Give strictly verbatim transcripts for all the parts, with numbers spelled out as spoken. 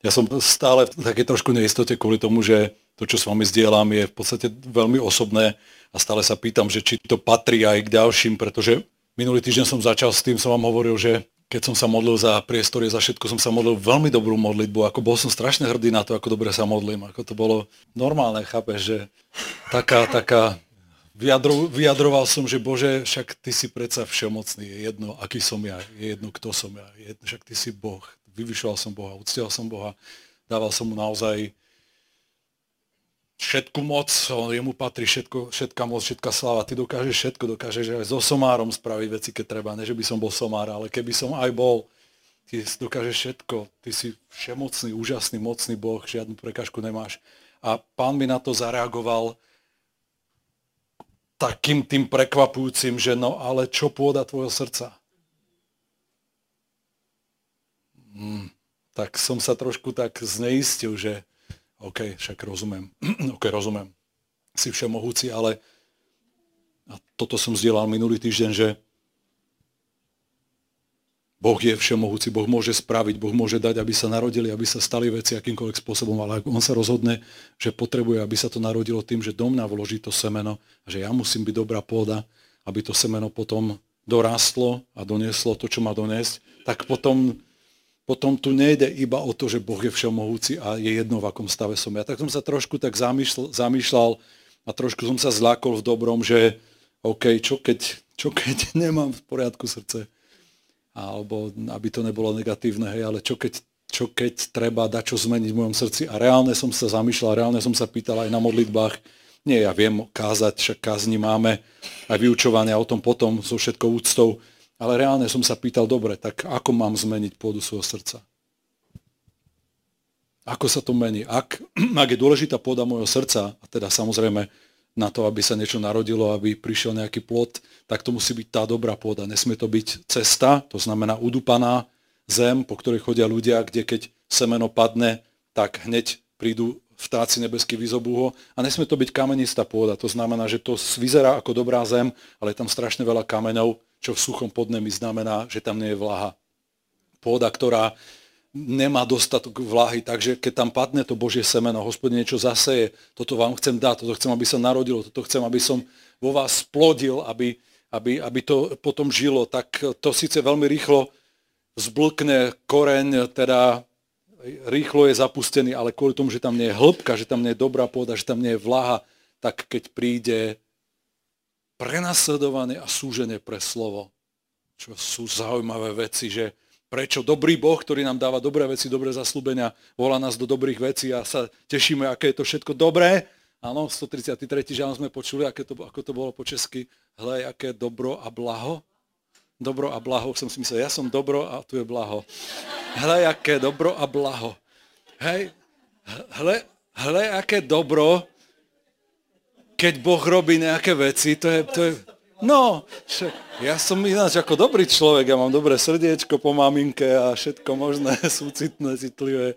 Ja som stále v takej trošku neistote kvôli tomu, že to, čo s vami zdieľam, je v podstate veľmi osobné a stále sa pýtam, že či to patrí aj k ďalším, pretože minulý týždeň som začal s tým, som vám hovoril, že keď som sa modlil za priestory, za všetko, som sa modlil veľmi dobrú modlitbu, ako bol som strašne hrdý na to, ako dobre sa modlím, ako to bolo normálne, chápeš, že taká, taká, vyjadro, vyjadroval som, že Bože, však Ty si predsa všemocný, je jedno, aký som ja, je jedno, kto som ja, je jedno, však Ty si Boh, vyvyšoval som Boha, uctieval som Boha, dával som mu naozaj všetku moc, jemu patrí všetko, všetká moc, všetká sláva. Ty dokážeš všetko, dokážeš aj so somárom spraviť veci, keď treba. Ne, že by som bol somár, ale keby som aj bol, ty dokážeš všetko. Ty si všemocný, úžasný, mocný Boh, žiadnu prekážku nemáš. A Pán mi na to zareagoval takým tým prekvapujúcim, že no ale čo pôda tvojho srdca? Hmm, tak som sa trošku tak zneistil, že OK, však rozumiem. OK, rozumiem. Si všemohúci, ale a toto som zdieľal minulý týždeň, že Boh je všemohúci, Boh môže spraviť, Boh môže dať, aby sa narodili, aby sa stali veci akýmkoľvek spôsobom, ale ak on sa rozhodne, že potrebuje, aby sa to narodilo tým, že do mňa vloží to semeno, že ja musím byť dobrá pôda, aby to semeno potom dorástlo a donieslo to, čo má doniesť, tak potom Potom tu nejde iba o to, že Boh je všemohúci a je jedno, v akom stave som ja. Tak som sa trošku tak zamýšľal, zamýšľal a trošku som sa zľakol v dobrom, že OK, čo keď, čo keď nemám v poriadku srdce? Alebo aby to nebolo negatívne, hej, ale čo keď, čo keď treba dať čo zmeniť v mojom srdci? A reálne som sa zamýšľal, reálne som sa pýtal aj na modlitbách. Nie, ja viem kázať, však kázni máme, aj vyučovania o tom potom so všetkou úctou. Ale reálne som sa pýtal, dobre, tak ako mám zmeniť pôdu svojho srdca? Ako sa to mení? Ak, ak je dôležitá pôda môjho srdca, a teda samozrejme na to, aby sa niečo narodilo, aby prišiel nejaký plod, tak to musí byť tá dobrá pôda. Nesmie to byť cesta, to znamená udupaná zem, po ktorej chodia ľudia, kde keď semeno padne, tak hneď prídu vtáci nebeský, vyzobú ho. A nesmie to byť kamenistá pôda. To znamená, že to vyzerá ako dobrá zem, ale je tam strašne veľa kameňov, čo v suchom podnebí znamená, že tam nie je vlaha. Pôda, ktorá nemá dostatok vlahy, takže keď tam padne to Božie semeno, Hospodin niečo zaseje, toto vám chcem dať, toto chcem, aby sa narodilo, toto chcem, aby som vo vás splodil, aby, aby, aby to potom žilo, tak to síce veľmi rýchlo zblkne koreň, teda rýchlo je zapustený, ale kvôli tomu, že tam nie je hĺbka, že tam nie je dobrá pôda, že tam nie je vlaha, tak keď príde prenasledovanie a súženie pre slovo, čo sú zaujímavé veci, že prečo dobrý Boh, ktorý nám dáva dobré veci, dobré zasľúbenia, volá nás do dobrých vecí a sa tešíme, aké je to všetko dobré. Áno, stotridsiaty tretí žalm sme počuli, aké to, ako to bolo po česky. Hle, aké dobro a blaho. Dobro a blaho, som si myslel, ja som dobro a tu je blaho. Hle, aké dobro a blaho. Hej, hle, hle, aké dobro, keď Boh robí nejaké veci, to je, to je... No, ja som ináč ako dobrý človek, ja mám dobré srdiečko po maminke a všetko možné, súcitné, citlivé.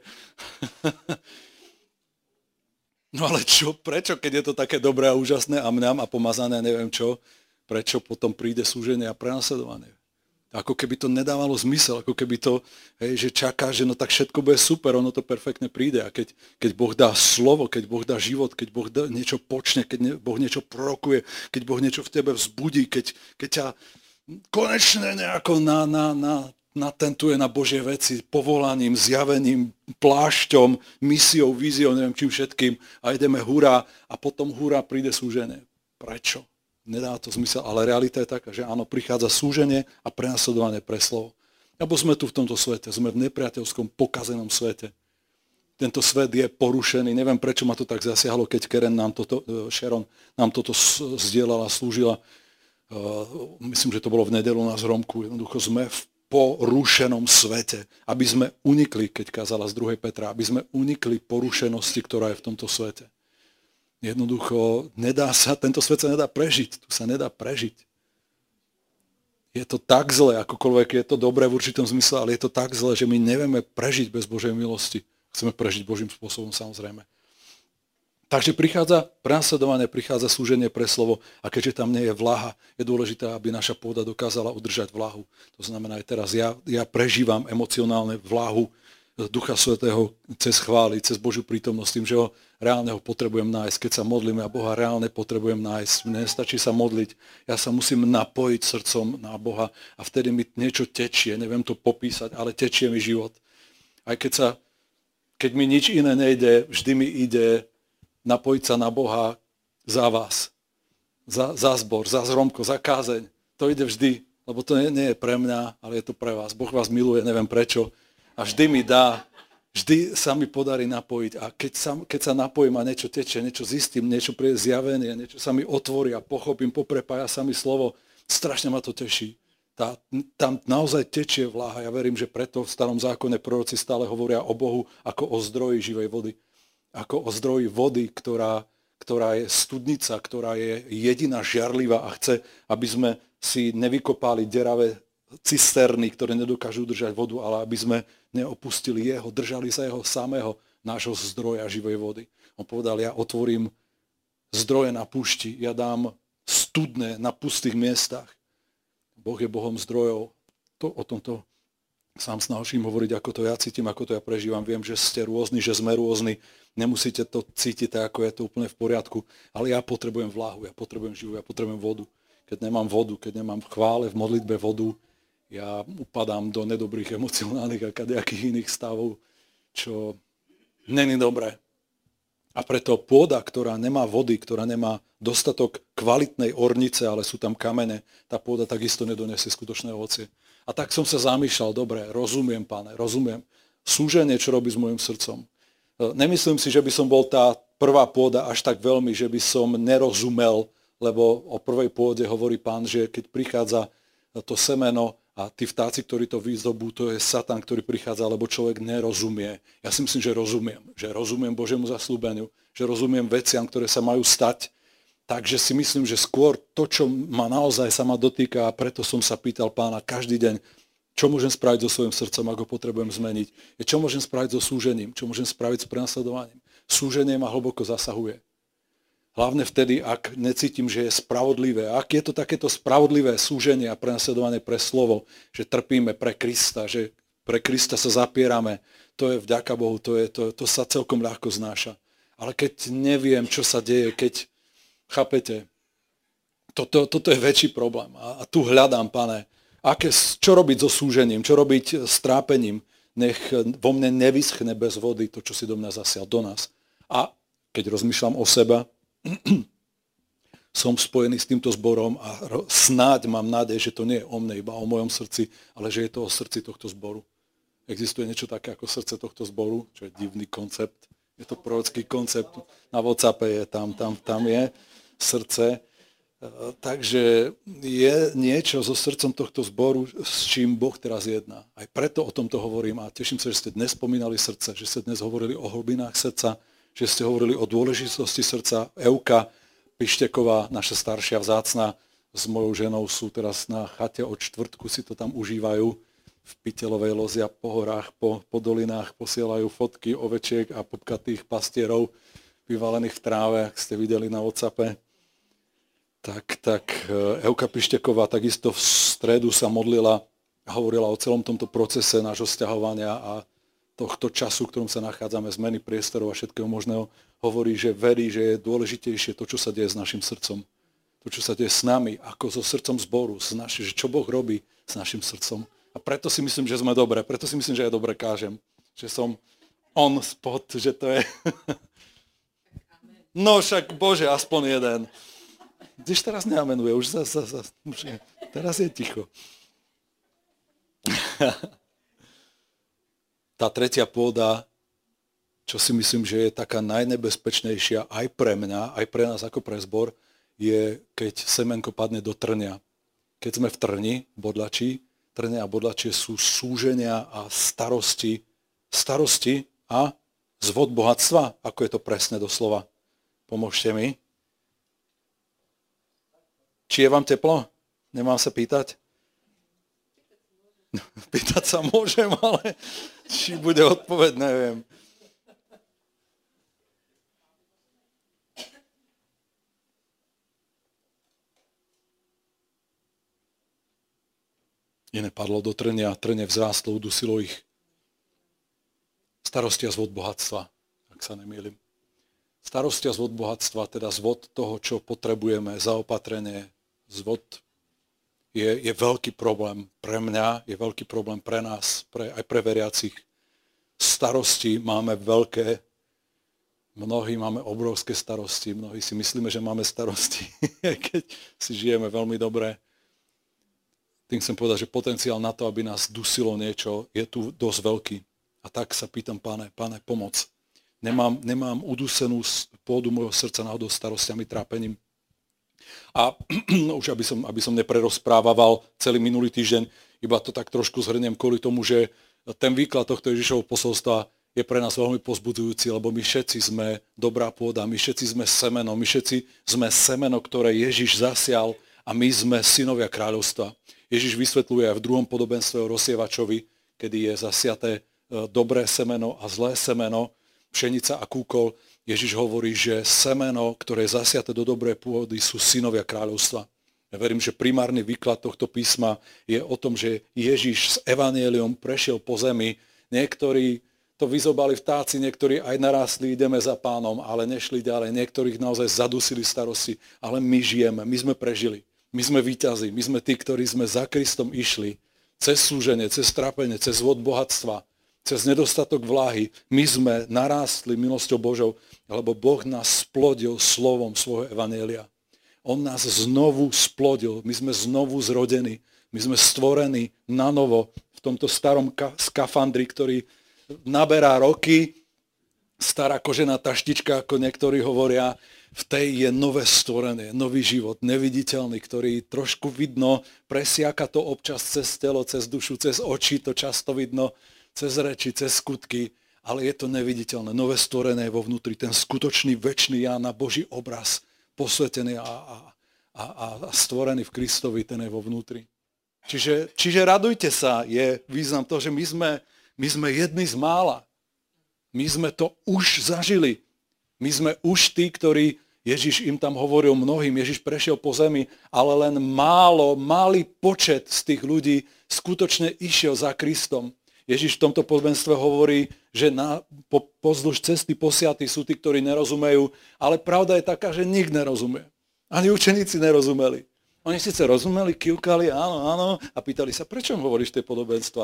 No ale čo, prečo, keď je to také dobré a úžasné a mňam a pomazané, neviem čo, prečo potom príde súženie a prenasledovanie? Ako keby to nedávalo zmysel, ako keby to, hej, že čaká, že no tak všetko bude super, ono to perfektne príde. A keď, keď Boh dá slovo, keď Boh dá život, keď Boh dá niečo počne, keď ne, Boh niečo prorokuje, keď Boh niečo v tebe vzbudí, keď, keď ťa konečne nejako na, na, na, natentuje na Božie veci, povolaním, zjavením, plášťom, misiou, víziou, neviem čím všetkým a ideme hurá a potom hurá príde súženie. Prečo? Nedá to zmysel, ale realita je taká, že áno, prichádza súženie a prenasledovanie pre slovo. Lebo sme tu v tomto svete, sme v nepriateľskom, pokazenom svete. Tento svet je porušený, neviem prečo ma to tak zasiahlo, keď Karen nám toto, Sharon nám toto zdieľala, slúžila. Myslím, že to bolo v nedeľu na zhromku. Jednoducho sme v porušenom svete, aby sme unikli, keď kázala z druhej Petra, aby sme unikli porušenosti, ktorá je v tomto svete. Jednoducho, nedá sa, tento svet sa nedá prežiť, tu sa nedá prežiť. Je to tak zle, akokoľvek je to dobré v určitom zmysle, ale je to tak zle, že my nevieme prežiť bez Božej milosti. Chceme prežiť Božím spôsobom, samozrejme. Takže prichádza prenasledovanie, prichádza súženie pre slovo a keďže tam nie je vlaha, je dôležité, aby naša pôda dokázala udržať vlahu. To znamená aj teraz, ja, ja prežívam emocionálne vlahu Ducha Svätého cez chvály, cez Božiu prítomnosť, tým, že ho reálne ho potrebujem nájsť. Keď sa modlím, ja Boha reálne potrebujem nájsť. Nestačí sa modliť, ja sa musím napojiť srdcom na Boha a vtedy mi niečo tečie, neviem to popísať, ale tečie mi život. Aj keď sa, keď mi nič iné nejde, vždy mi ide napojiť sa na Boha za vás, za, za zbor, za zhromko, za kázeň. To ide vždy, lebo to nie, nie je pre mňa, ale je to pre vás. Boh vás miluje, neviem prečo. A vždy mi dá, vždy sa mi podarí napojiť. A keď sa, keď sa napojím a niečo tečie, niečo zistím, niečo príde zjavenie, niečo sa mi otvorí a pochopím, poprepája sa mi slovo, strašne ma to teší. Tá, tam naozaj tečie vláha. Ja verím, že preto v Starom zákone proroci stále hovoria o Bohu ako o zdroji živej vody. Ako o zdroji vody, ktorá, ktorá je studnica, ktorá je jediná žiarlivá a chce, aby sme si nevykopali deravé cisterny, ktoré nedokážu držať vodu, ale aby sme neopustili jeho, držali sa jeho samého, nášho zdroja živej vody. On povedal, ja otvorím zdroje na púšti, ja dám studne na pustých miestach. Boh je Bohom zdrojov. To, o tomto sám snažím hovoriť, ako to ja cítim, ako to ja prežívam. Viem, že ste rôzni, že sme rôzni. Nemusíte to cítiť tak, ako je to úplne v poriadku. Ale ja potrebujem vláhu, ja potrebujem živú, ja potrebujem vodu. Keď nemám vodu, keď nemám v chvále, v modlitbe vodu, ja upadám do nedobrých emocionálnych a kadejakých iných stavov, čo není dobré. A preto pôda, ktorá nemá vody, ktorá nemá dostatok kvalitnej ornice, ale sú tam kamene, tá pôda takisto nedonesie skutočné ovocie. A tak som sa zamýšľal, dobre, rozumiem, Pane, rozumiem. Súženie, čo robí s môjim srdcom. Nemyslím si, že by som bol tá prvá pôda až tak veľmi, že by som nerozumel, lebo o prvej pôde hovorí Pán, že keď prichádza to semeno, a tí vtáci, ktorí to vyzdobú, to je Satan, ktorý prichádza, lebo človek nerozumie. Ja si myslím, že rozumiem. Že rozumiem Božiemu zasľúbeniu, že rozumiem veciam, ktoré sa majú stať. Takže si myslím, že skôr to, čo ma naozaj sa ma dotýka, a preto som sa pýtal Pána každý deň, čo môžem spraviť so svojím srdcom, ako potrebujem zmeniť. Je, čo môžem spraviť so súžením, čo môžem spraviť s prenasledovaním. Súženie ma hlboko zasahuje. Hlavne vtedy, ak necítim, že je spravodlivé. Ak je to takéto spravodlivé súženie a prenasledovanie pre slovo, že trpíme pre Krista, že pre Krista sa zapierame, to je vďaka Bohu, to, je, to, to sa celkom ľahko znáša. Ale keď neviem, čo sa deje, keď, chápete, toto, toto je väčší problém. A, a tu hľadám, Pane, aké, čo robiť so súžením, čo robiť s trápením, nech vo mne nevyschne bez vody to, čo si do mňa zasial, do nás. A keď rozmýšľam o seba, som spojený s týmto zborom a snáď mám nádej, že to nie je o mne, iba o mojom srdci, ale že je to o srdci tohto zboru. Existuje niečo také ako srdce tohto zboru, čo je divný koncept. Je to prorocký koncept. Na WhatsAppe je tam, tam, tam je srdce. Takže je niečo so srdcom tohto zboru, s čím Boh teraz jedná. Aj preto o tomto hovorím a teším sa, že ste dnes spomínali srdce, že ste dnes hovorili o hlbinách srdca, že ste hovorili o dôležitosti srdca. Euka Pišteková, naša staršia vzácna, s mojou ženou sú teraz na chate od čtvrtku, si to tam užívajú v Piteľovej lozia po horách, po, po dolinách, posielajú fotky ovečiek a popkatých pastierov vyvalených v tráve, ak ste videli na WhatsAppe. Tak, tak Euka Pišteková takisto v stredu sa modlila a hovorila o celom tomto procese nášho sťahovania a tohto času, v ktorom sa nachádzame, zmeny priestorov a všetkého možného, hovorí, že verí, že je dôležitejšie to, čo sa deje s našim srdcom. To, čo sa deje s nami, ako so srdcom zboru, s naši, že čo Boh robí s našim srdcom. A preto si myslím, že sme dobre, preto si myslím, že ja dobre kážem. Že som on spot, že to je... No však, Bože, aspoň jeden. Když teraz neamenuje, už zase, zase, už je. Teraz je ticho. Tá tretia pôda, čo si myslím, že je taká najnebezpečnejšia aj pre mňa, aj pre nás ako pre zbor, je, keď semenko padne do trňa. Keď sme v trni, bodlačí, trňa a bodlačie sú súženia a starosti, starosti a zvod bohatstva, ako je to presne doslova. Pomôžte mi. Či je vám teplo? Nemám sa pýtať? Pýtať sa môžem, ale či bude odpoveď, neviem. Iné padlo do trňa, trne vzrástlo, udusilo ich. Starosti a zvod bohatstva, ak sa nemýlim. Starosti a zvod bohatstva, teda zvod toho, čo potrebujeme, zaopatrenie, zvod je, je veľký problém pre mňa, je veľký problém pre nás, pre, aj pre veriacich. Starosti máme veľké, mnohí máme obrovské starosti, mnohí si myslíme, že máme starosti, keď si žijeme veľmi dobre. Tým chcem povedať, že potenciál na to, aby nás dusilo niečo, je tu dosť veľký. A tak sa pýtam, Pane, Pane, pomoc. Nemám, nemám udusenú pôdu môjho srdca náhodou starostiami, trápením. A no, už aby som, aby som neprerozprával celý minulý týždeň, iba to tak trošku zhrniem kvôli tomu, že ten výklad tohto Ježišovho posolstva je pre nás veľmi pozbudzujúci, lebo my všetci sme dobrá pôda, my všetci sme semeno, my všetci sme semeno, ktoré Ježiš zasial a my sme synovia kráľovstva. Ježiš vysvetľuje aj v druhom podobenstve o rozsievačovi, kedy je zasiaté dobré semeno a zlé semeno, pšenica a kúkol. Ježiš hovorí, že semeno, ktoré je zasiaté do dobrej pôdy, sú synovia kráľovstva. Ja verím, že primárny výklad tohto písma je o tom, že Ježiš s evanjeliom prešiel po zemi. Niektorí to vyzobali vtáci, niektorí aj narastli, ideme za Pánom, ale nešli ďalej. Niektorých naozaj zadusili starosti, ale my žijeme, my sme prežili. My sme víťazi, my sme tí, ktorí sme za Kristom išli cez slúženie, cez trápenie, cez vod bohatstva, cez nedostatok vláhy. My sme narástli milosťou Božou, lebo Boh nás splodil slovom svojho evanjelia. On nás znovu splodil, my sme znovu zrodení, my sme stvorení na novo v tomto starom ka- skafandri, ktorý naberá roky, stará kožená taštička, ako niektorí hovoria, v tej je nové stvorenie, nový život, neviditeľný, ktorý trošku vidno, presiaka to občas cez telo, cez dušu, cez oči, to často vidno, cez reči, cez skutky, ale je to neviditeľné, nové stvorené vo vnútri, ten skutočný večný ja na Boží obraz, posvetený a, a, a, a stvorený v Kristovi, ten je vo vnútri. Čiže, čiže radujte sa, je význam toho, že my sme, my sme jedni z mála. My sme to už zažili. My sme už tí, ktorí, Ježiš im tam hovoril mnohým, Ježiš prešiel po zemi, ale len málo, malý počet z tých ľudí skutočne išiel za Kristom. Ježiš v tomto podobenstve hovorí, že na, po, pozdĺž cesty posiatí sú tí, ktorí nerozumejú, ale pravda je taká, že nik nerozumie. Ani učeníci nerozumeli. Oni síce rozumeli, kývkali, áno, áno, a pýtali sa, prečo hovoríš tie podobenstva?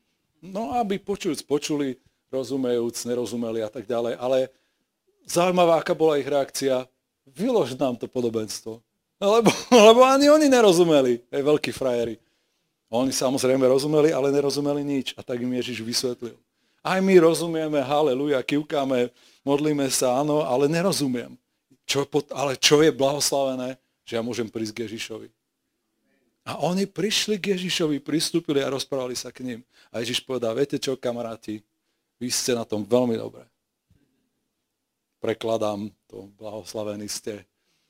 No, aby počujúc, počuli, rozumejúc, nerozumeli a tak ďalej, ale zaujímavá, aká bola ich reakcia, vylož nám to podobenstvo. Lebo, lebo ani oni nerozumeli, aj veľkí frajeri. Oni samozrejme rozumeli, ale nerozumeli nič. A tak im Ježiš vysvetlil. Aj my rozumieme, haleluja, kývkame, modlíme sa, áno, ale nerozumiem. Čo, ale čo je blahoslavené, že ja môžem prísť k Ježišovi. A oni prišli k Ježišovi, pristúpili a rozprávali sa k ním. A Ježiš povedal, viete čo, kamaráti, vy ste na tom veľmi dobre. Prekladám to, blahoslavení ste.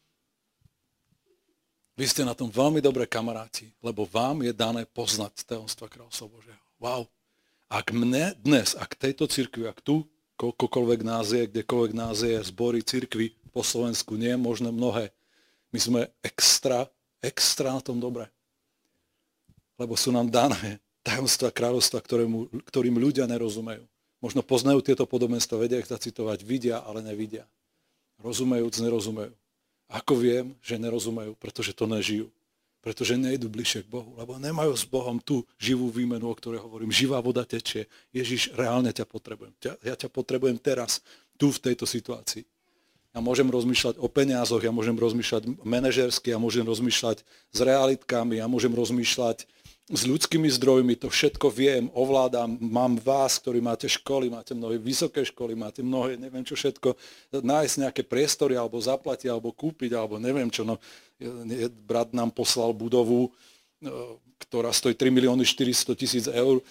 Vy ste na tom veľmi dobré, kamaráti, lebo vám je dané poznať tajomstva kráľovstva Božieho. Wow. Ak mne dnes, ak tejto cirkvi, ak tu, koľkokoľvek nás je, kdekoľvek nás je, zbory cirkvi po Slovensku, nie je možné mnohé. My sme extra, extra na tom dobre. Lebo sú nám dané tajomstva kráľovstva, ktorému, ktorým ľudia nerozumejú. Možno poznajú tieto podobenstva, vedia ich zacitovať, vidia, ale nevidia. Rozumejúc, nerozumejú. Ako viem, že nerozumejú? Pretože to nežijú. Pretože nejdu bližšie k Bohu. Lebo nemajú s Bohom tú živú výmenu, o ktorej hovorím. Živá voda tečie. Ježiš, reálne ťa potrebujem. Ja ťa potrebujem teraz, tu v tejto situácii. Ja môžem rozmýšľať o peniazoch, ja môžem rozmýšľať manažersky, ja môžem rozmýšľať s realitkami, ja môžem rozmýšľať s ľudskými zdrojmi, to všetko viem, ovládam, mám vás, ktorí máte školy, máte mnohé vysoké školy, máte mnohé, neviem čo všetko, nájsť nejaké priestory, alebo zaplatiť, alebo kúpiť, alebo neviem čo. No, brat nám poslal budovu, ktorá stojí tri milióny štyristo tisíc eur.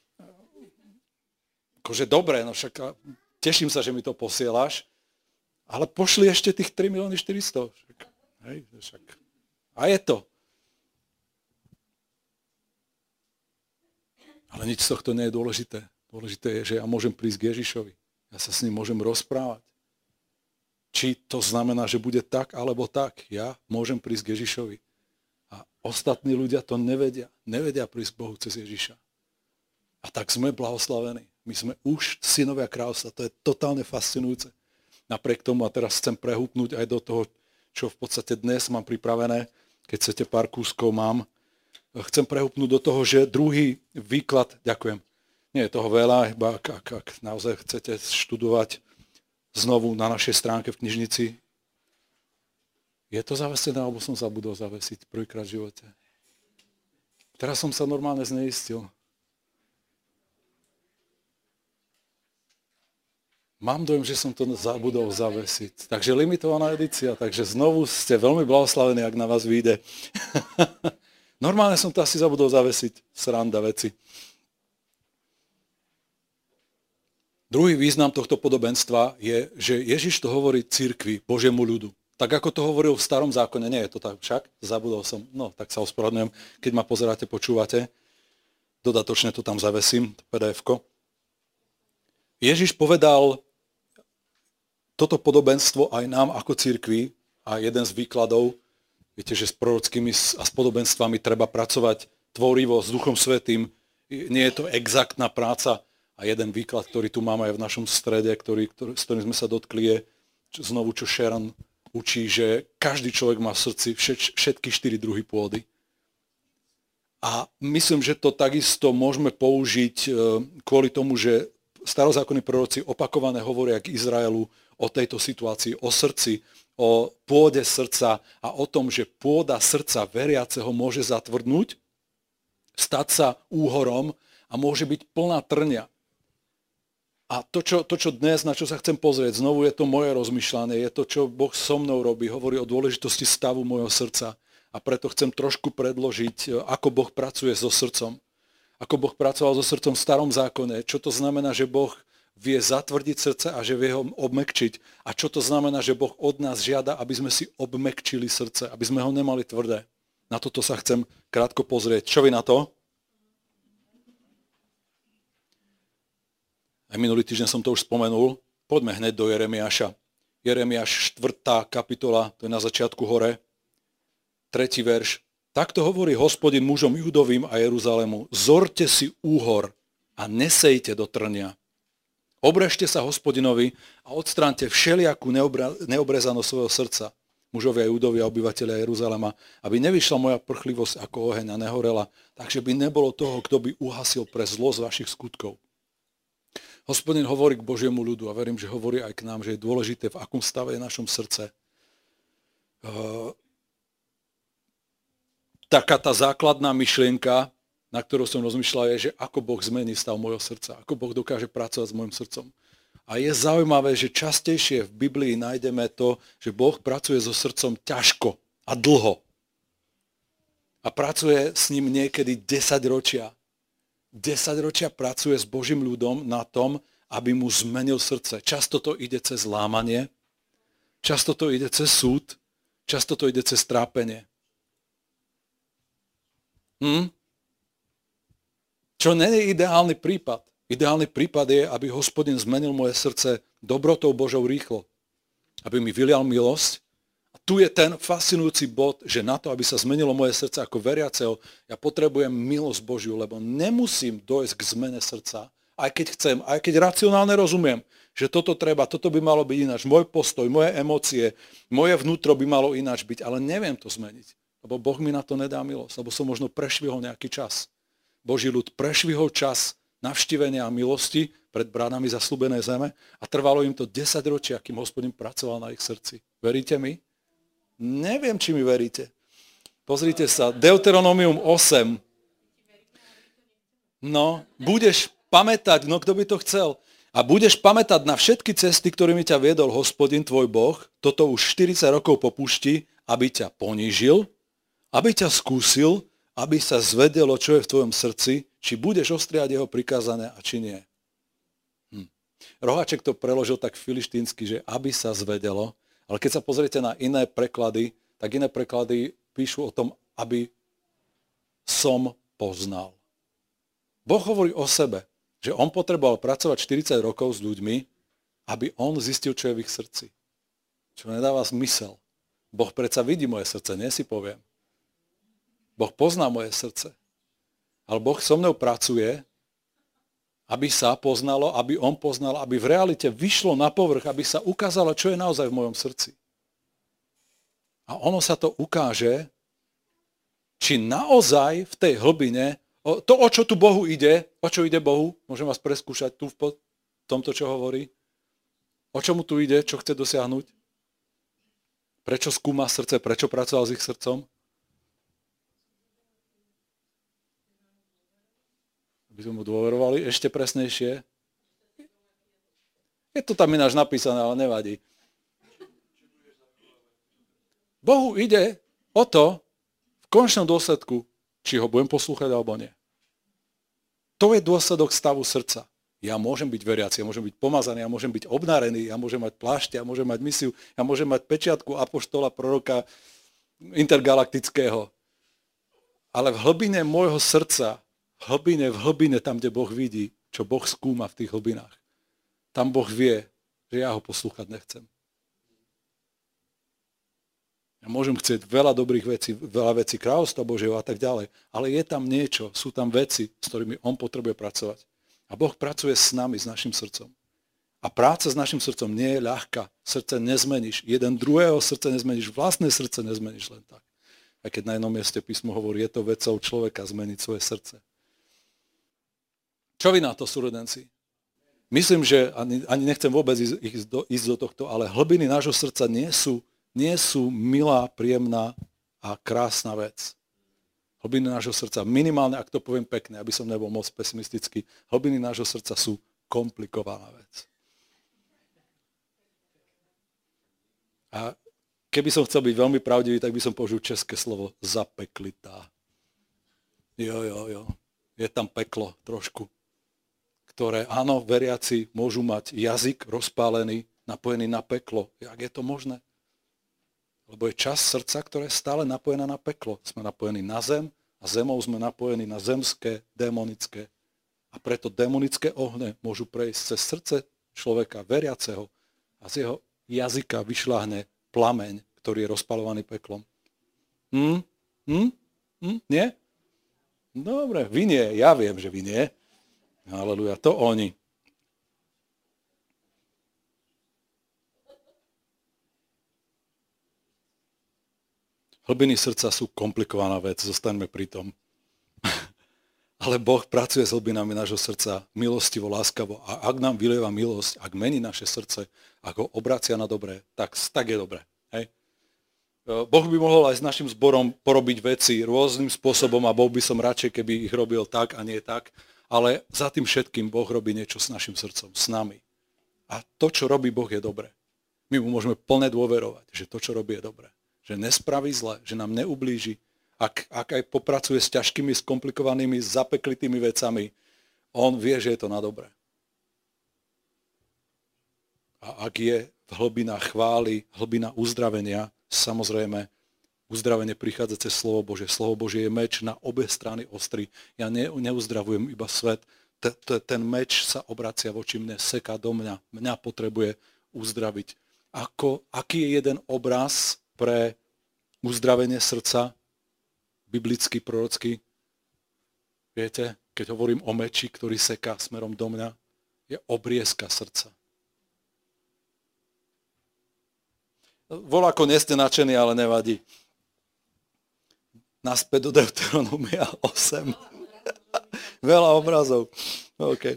Akože dobre, no však teším sa, že mi to posielaš, ale pošli ešte tých tri milióny štyristo. Však, hej, však. A je to. Ale nič z tohto nie je dôležité. Dôležité je, že ja môžem prísť k Ježišovi. Ja sa s ním môžem rozprávať. Či to znamená, že bude tak, alebo tak. Ja môžem prísť k Ježišovi. A ostatní ľudia to nevedia. Nevedia prísť k Bohu cez Ježiša. A tak sme blahoslavení. My sme už synovia kráľovstva. To je totálne fascinujúce. Napriek tomu, a teraz chcem prehúpnúť aj do toho, čo v podstate dnes mám pripravené, keď chcete pár kúskov mám, chcem prehúpnúť do toho, že druhý výklad, ďakujem, nie je toho veľa, iba ak, ak, ak naozaj chcete študovať znovu na našej stránke v knižnici. Je to zavesené, alebo som zabudol zavesiť prvýkrát v živote? Teraz som sa normálne zneistil. Mám dojem, že som to zabudol zavesiť. Takže limitovaná edícia, takže znovu ste veľmi blahoslavení, ak na vás vyjde. Normálne som to asi zabudol zavesiť. Sranda veci. Druhý význam tohto podobenstva je, že Ježiš to hovorí cirkvi, Božiemu ľudu. Tak ako to hovoril v starom zákone, nie je to tak však, zabudol som, no tak sa ospravedlňujem, keď ma pozeráte, počúvate, dodatočne to tam zavesím, pé dé efko. Ježiš povedal toto podobenstvo aj nám ako cirkvi a jeden z výkladov, viete, že s prorockými a s podobenstvami treba pracovať tvorivo s Duchom Svätým, nie je to exaktná práca. A jeden výklad, ktorý tu máme aj v našom strede, ktorý, ktorý, s ktorým sme sa dotkli, je čo, znovu, čo Sharon učí, že každý človek má v srdci všet, všetky štyri druhy pôdy. A myslím, že to takisto môžeme použiť e, kvôli tomu, že starozákonní proroci opakovane hovoria k Izraelu o tejto situácii, o srdci, o pôde srdca a o tom, že pôda srdca veriaceho môže zatvrdnúť, stať sa úhorom a môže byť plná trňa. A to čo, to, čo dnes, na čo sa chcem pozrieť, znovu je to moje rozmýšľanie, je to, čo Boh so mnou robí, hovorí o dôležitosti stavu môjho srdca. A preto chcem trošku predložiť, ako Boh pracuje so srdcom. Ako Boh pracoval so srdcom v starom zákone. Čo to znamená, že Boh vie zatvrdiť srdce a že vie ho obmekčiť. A čo to znamená, že Boh od nás žiada, aby sme si obmekčili srdce, aby sme ho nemali tvrdé. Na toto sa chcem krátko pozrieť. Čo vy na to? Aj minulý týždeň som to už spomenul. Poďme hneď do Jeremiáša. Jeremiáš štvrtá kapitola, to je na začiatku hore. Tretí verš. Takto hovorí Hospodin mužom Judovým a Jeruzalému. Zorte si úhor a nesejte do trnia. Obrežte sa Hospodinovi a odstráňte všelijakú neobra- neobrezanosť svojho srdca. Mužovia Judovi a obyvateľia Jeruzalema, aby nevyšla moja prchlivosť ako oheň a nehorela, takže by nebolo toho, kto by uhasil pre zlo z vašich skutkov. Hospodin hovorí k Božiemu ľudu a verím, že hovorí aj k nám, že je dôležité, v akom stave je našom srdce. Uh, taká tá základná myšlienka, na ktorú som rozmýšľal, je, že ako Boh zmení stav môjho srdca, ako Boh dokáže pracovať s môjim srdcom. A je zaujímavé, že častejšie v Biblii nájdeme to, že Boh pracuje so srdcom ťažko a dlho. A pracuje s ním niekedy desaťročia. desaťročia pracuje s Božím ľudom na tom, aby mu zmenil srdce. Často to ide cez lámanie, často to ide cez súd, často to ide cez trápenie. Hm? Čo nie je ideálny prípad. Ideálny prípad je, aby Hospodin zmenil moje srdce dobrotou Božou rýchlo. Aby mi vylial milosť. A tu je ten fascinujúci bod, že na to, aby sa zmenilo moje srdce ako veriaceho, ja potrebujem milosť Božiu, lebo nemusím dojsť k zmene srdca, aj keď chcem, aj keď racionálne rozumiem, že toto treba, toto by malo byť ináč. Môj postoj, moje emócie, moje vnútro by malo ináč byť, ale neviem to zmeniť, lebo Boh mi na to nedá milosť, lebo som možno prešvihol nejaký čas. Boží ľud prešvihol čas navštívenia a milosti pred bránami zasľúbenej zeme a trvalo im to desaťročia, kým Hospodin pracoval na ich srdci. Veríte mi? Neviem, či mi veríte. Pozrite sa, Deuteronomium osem. No, budeš pamätať, no kto by to chcel? A budeš pamätať na všetky cesty, ktorými ťa viedol Hospodin, tvoj Boh, toto už štyridsať rokov po pušti, aby ťa ponížil, aby ťa skúsil, aby sa zvedelo, čo je v tvojom srdci, či budeš ostriať jeho prikázané a či nie. Hm. Roháček to preložil tak filištínsky, že aby sa zvedelo, ale keď sa pozriete na iné preklady, tak iné preklady píšu o tom, aby som poznal. Boh hovorí o sebe, že on potreboval pracovať štyridsať rokov s ľuďmi, aby on zistil, čo je v ich srdci. Čo nedáva zmysel. Boh predsa vidí moje srdce, nie si poviem. Boh pozná moje srdce. Ale Boh so mnou pracuje, aby sa poznalo, aby on poznal, aby v realite vyšlo na povrch, aby sa ukázalo, čo je naozaj v mojom srdci. A ono sa to ukáže, či naozaj v tej hlbine, to, o čo tu Bohu ide, o čo ide Bohu, môžem vás preskúšať tu v tomto, čo hovorí, o čo mu tu ide, čo chce dosiahnuť, prečo skúma srdce, prečo pracoval s ich srdcom, aby sme mu dôverovali ešte presnejšie. Je to tam ináč napísané, ale nevadí. Bohu ide o to, v konečnom dôsledku, či ho budem poslúchať alebo nie. To je dôsledok stavu srdca. Ja môžem byť veriaci, ja môžem byť pomazaný, ja môžem byť obnárený, ja môžem mať plášť, ja môžem mať misiu, ja môžem mať pečiatku apoštola, proroka intergalaktického. Ale v hlbine môjho srdca, v hlbine, v hlbine, tam, kde Boh vidí, čo Boh skúma v tých hlbinách, tam Boh vie, že ja ho poslúchať nechcem. Ja môžem chcieť veľa dobrých vecí, veľa vecí kráľovstva Božieho a tak ďalej, ale je tam niečo, sú tam veci, s ktorými on potrebuje pracovať. A Boh pracuje s nami, s našim srdcom. A práca s našim srdcom nie je ľahká. Srdce nezmeníš. Jeden druhého srdce nezmeníš, vlastné srdce nezmeníš len tak. A keď na jednom mieste písmo hovorí, je to vecou človeka zmeniť svoje srdce. Čo vy na to, súrodenci? Myslím, že ani, ani nechcem vôbec ísť, ísť, do, ísť do tohto, ale hlbiny nášho srdca nie sú nie sú milá, príjemná a krásna vec. Hlbiny nášho srdca, minimálne, ak to poviem pekne, aby som nebol moc pesimistický, hlbiny nášho srdca sú komplikovaná vec. A keby som chcel byť veľmi pravdivý, tak by som použil české slovo zapeklitá. Jo, jo, jo. Je tam peklo trošku, ktoré, áno, veriaci môžu mať jazyk rozpálený, napojený na peklo. Jak je to možné? Lebo je časť srdca, ktorá je stále napojená na peklo. Sme napojení na zem a zemou sme napojení na zemské, démonické. A preto démonické ohne môžu prejsť cez srdce človeka veriaceho a z jeho jazyka vyšľahne plameň, ktorý je rozpalovaný peklom. Hm? Hm? Hm? Nie? Dobre, vy nie. Ja viem, že vy nie. Haleluja, to oni. Hlbiny srdca sú komplikovaná vec, zostaňme pri tom. Ale Boh pracuje s hlbinami nášho srdca milostivo, láskavo. A ak nám vylieva milosť, ak mení naše srdce, ak ho obracia na dobré, tak, tak je dobré. Hej? Boh by mohol aj s našim zborom porobiť veci rôznym spôsobom a bol by som radšej, keby ich robil tak a nie tak. Ale za tým všetkým Boh robí niečo s našim srdcom, s nami. A to, čo robí Boh, je dobré. My mu môžeme plne dôverovať, že to, čo robí, je dobré. Že nespraví zle, že nám neublíži. Ak, ak aj popracuje s ťažkými, skomplikovanými, zapeklitými vecami, on vie, že je to na dobre. A ak je v hlbinách chvály, hlbina uzdravenia, samozrejme, uzdravenie prichádza cez slovo Božie. Slovo Božie je meč na obe strany ostrý. Ja ne, neuzdravujem iba svet. Ten meč sa obracia voči mne, seká do mňa. Mňa potrebuje uzdraviť. Ako, aký je jeden obraz pre uzdravenie srdca, biblický, prorocký? Viete, keď hovorím o meči, ktorý seká smerom do mňa, je obriezka srdca. Voľako nie ste nadšení, ale nevadí. Naspäť do Deuteronomia osem. Veľa obrazov. OK.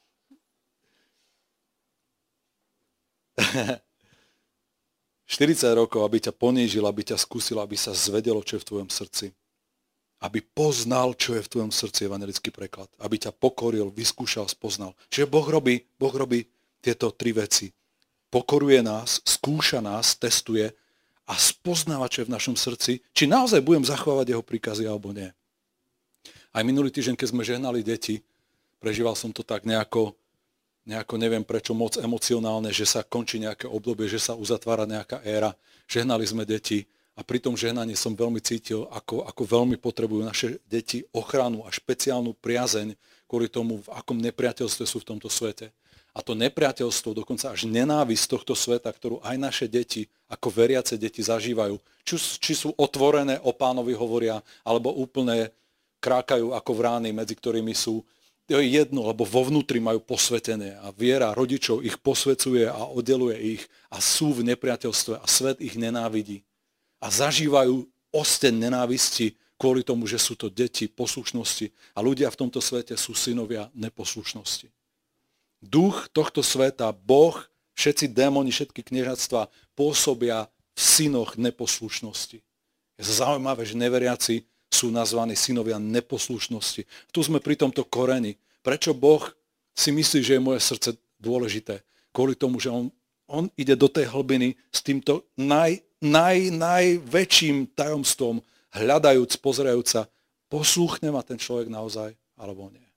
štyridsať rokov, aby ťa ponížil, aby ťa skúsil, aby sa zvedelo, čo je v tvojom srdci. Aby poznal, čo je v tvojom srdci, evanjelický preklad. Aby ťa pokoril, vyskúšal, spoznal. Čiže Boh robí, Boh robí tieto tri veci. Pokoruje nás, skúša nás, testuje a spoznáva, čo je v našom srdci, či naozaj budem zachovávať jeho príkazy alebo nie. Aj minulý týždeň, keď sme žehnali deti, prežíval som to tak nejako, nejako neviem prečo, moc emocionálne, že sa končí nejaké obdobie, že sa uzatvára nejaká éra. Žehnali sme deti a pri tom žehnaní som veľmi cítil, ako, ako veľmi potrebujú naše deti ochranu a špeciálnu priazeň kvôli tomu, v akom nepriateľstve sú v tomto svete. A to nepriateľstvo, dokonca až nenávisť tohto sveta, ktorú aj naše deti, ako veriace deti, zažívajú. Či, či sú otvorené, o Pánovi hovoria, alebo úplne krákajú ako vrány, medzi ktorými sú to je jedno, lebo vo vnútri majú posvetené a viera rodičov ich posvecuje a oddeluje ich a sú v nepriateľstve a svet ich nenávidí. A zažívajú osteň nenávisti kvôli tomu, že sú to deti poslušnosti a ľudia v tomto svete sú synovia neposlušnosti. Duch tohto sveta, Boh, všetci démoni, všetky kniežatstva pôsobia v synoch neposlušnosti. Je zaujímavé, že neveriaci sú nazvaní synovia neposlušnosti. Tu sme pri tomto koreni. Prečo Boh si myslí, že je moje srdce dôležité? Kvôli tomu, že on, on ide do tej hlbiny s týmto naj, naj, najväčším tajomstvom, hľadajúc, pozerajúc sa, poslúchne ma ten človek naozaj, alebo nie.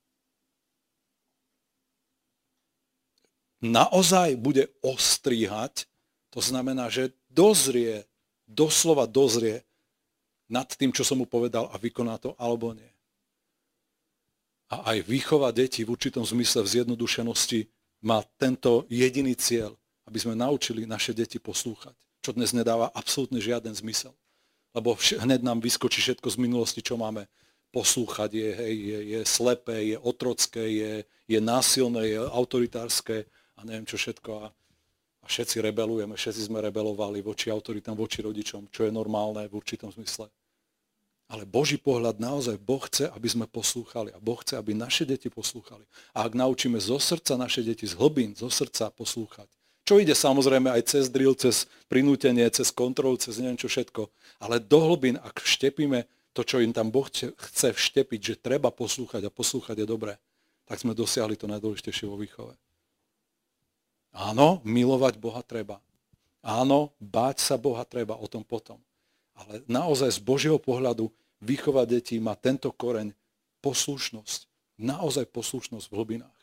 Naozaj bude ostríhať, to znamená, že dozrie, doslova dozrie nad tým, čo som mu povedal a vykoná to, alebo nie. A aj výchova detí v určitom zmysle v zjednodušenosti má tento jediný cieľ, aby sme naučili naše deti poslúchať, čo dnes nedáva absolútne žiaden zmysel. Lebo hneď nám vyskočí všetko z minulosti, čo máme poslúchať. Je, hej, je, je slepé, je otrocké, je, je násilné, je autoritárske a neviem čo všetko. A, a všetci rebelujeme, všetci sme rebelovali voči autoritám, voči rodičom, čo je normálne v určitom zmysle. Ale Boží pohľad naozaj Boh chce, aby sme poslúchali. A Boh chce, aby naše deti poslúchali. A ak naučíme zo srdca naše deti, z hlbín, zo srdca poslúchať. Čo ide samozrejme aj cez drill, cez prinútenie, cez kontrolu, cez neviem čo všetko. Ale do hlbín, ak vštepíme to, čo im tam Boh chce vštepiť, že treba poslúchať a poslúchať je dobré, tak sme dosiahli to najdôležitejšie vo výchove. Áno, milovať Boha treba. Áno, báť sa Boha treba, o tom potom. Ale naozaj z Božieho pohľadu výchova detí má tento koreň poslušnosť. Naozaj poslušnosť v hlbinách.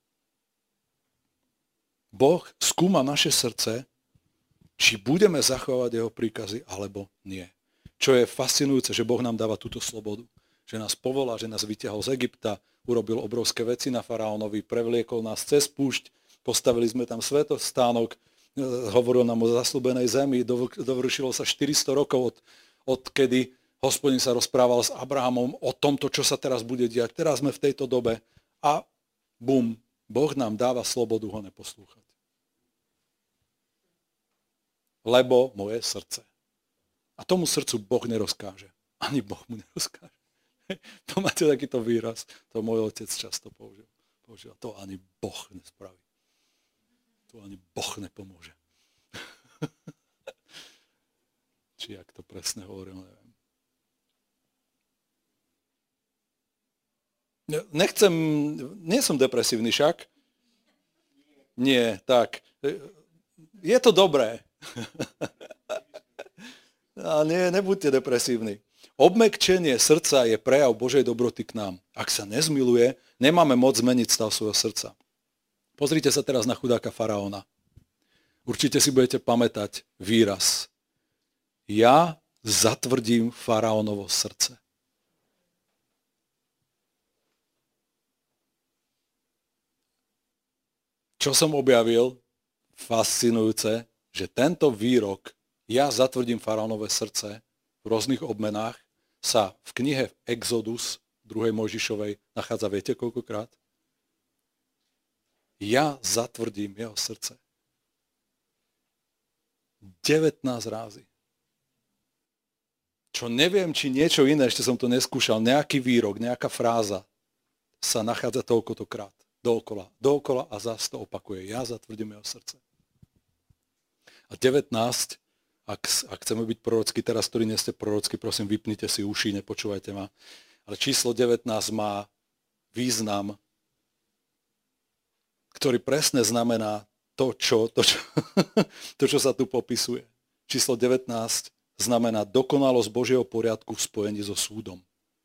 Boh skúma naše srdce, či budeme zachovávať jeho príkazy, alebo nie. Čo je fascinujúce, že Boh nám dáva túto slobodu. Že nás povolá, že nás vyťahol z Egypta, urobil obrovské veci na faraónovi, prevliekol nás cez púšť, postavili sme tam svätostánok, hovoril nám o zasľúbenej zemi, dovršilo sa štyristo rokov od, od kedy Hospodin sa rozprával s Abrahamom o tomto, čo sa teraz bude diať. Teraz sme v tejto dobe a bum, Boh nám dáva slobodu ho neposlúchať. Lebo moje srdce. A tomu srdcu Boh nerozkáže. Ani Boh mu nerozkáže. To máte takýto výraz. To môj otec často použil. použil. To ani Boh nespraví. To ani Boh nepomôže. Či jak to presne hovoril, neviem. Nechcem, nie som depresívny však. Nie, tak. Je to dobré. A nie, nebuďte depresívni. Obmekčenie srdca je prejav Božej dobroty k nám. Ak sa nezmiluje, nemáme moc zmeniť stav svojho srdca. Pozrite sa teraz na chudáka faraóna. Určite si budete pamätať výraz. Ja zatvrdím faraónovo srdce. Čo som objavil? Fascinujúce, že tento výrok ja zatvrdím faraónové srdce v rôznych obmenách sa v knihe Exodus druhej Mojžišovej nachádza, viete koľkokrát? Ja zatvrdím jeho srdce. devätnásť rázy. Čo neviem, či niečo iné, ešte som to neskúšal, nejaký výrok, nejaká fráza sa nachádza toľkoto krát. Dookola, dookola a zás to opakuje. Ja zatvrdím jeho srdce. A devätnásť, ak, ak chceme byť prorockí, teraz, ktorí nie ste prorockí, prosím, vypnite si uši, nepočúvajte ma. Ale číslo devätnásť má význam, ktorý presne znamená to, čo, to, čo, to, čo sa tu popisuje. Číslo devätnásť znamená dokonalosť Božieho poriadku v spojení so súdom.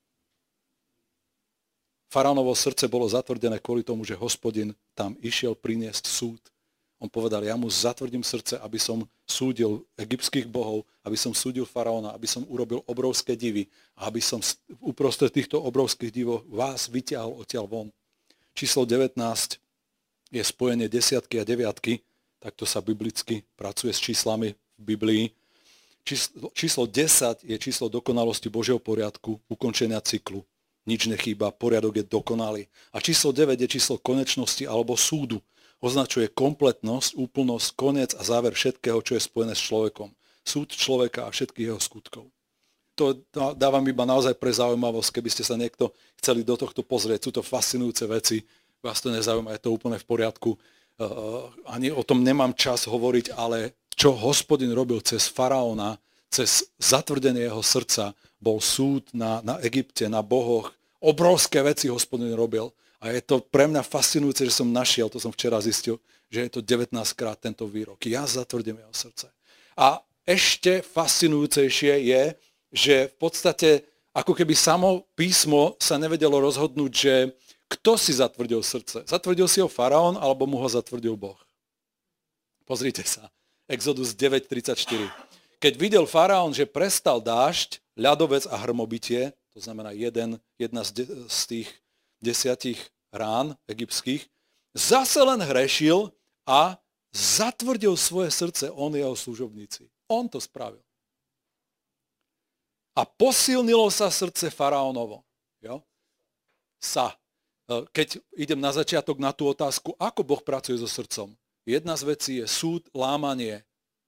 Faraónovo srdce bolo zatvrdené kvôli tomu, že Hospodin tam išiel priniesť súd. On povedal, ja mu zatvrdím srdce, aby som súdil egyptských bohov, aby som súdil faraóna, aby som urobil obrovské divy a aby som uprostred týchto obrovských divov vás vyťahol odtiaľ von. Číslo devätnásť je spojenie desiatky a deviatky, takto sa biblicky pracuje s číslami v Biblii. Číslo, číslo desať je číslo dokonalosti Božieho poriadku, ukončenia cyklu. nič nechýba, poriadok je dokonalý. A číslo deväť je číslo konečnosti alebo súdu. Označuje kompletnosť, úplnosť, koniec a záver všetkého, čo je spojené s človekom. Súd človeka a všetkých jeho skutkov. To dávam iba naozaj pre zaujímavosť, keby ste sa niekto chceli do tohto pozrieť. Sú to fascinujúce veci, vás to nezaujíma, je to úplne v poriadku. Ani o tom nemám čas hovoriť, ale čo Hospodin robil cez faraóna, cez zatvrdenie jeho srdca, bol súd na, na Egypte, na bohoch. Obrovské veci Hospodin robil. A je to pre mňa fascinujúce, že som našiel, to som včera zistil, že je to devätnásťkrát tento výrok. Ja zatvrdím jeho srdce. A ešte fascinujúcejšie je, že v podstate ako keby samo písmo sa nevedelo rozhodnúť, že kto si zatvrdil srdce? Zatvrdil si ho faraón, alebo mu ho zatvrdil Boh? Pozrite sa. Exodus deväť tridsaťštyri. Keď videl faraón, že prestal dážď, ľadovec a hrmobitie, to znamená jeden, jedna z, de, z tých desiatich rán egyptských, zase len hrešil a zatvrdil svoje srdce, on jeho služobníci. On to spravil. A posilnilo sa srdce faraónovo. Jo? Sa. Keď idem na začiatok na tú otázku, ako Boh pracuje so srdcom. Jedna z vecí je súd, lámanie.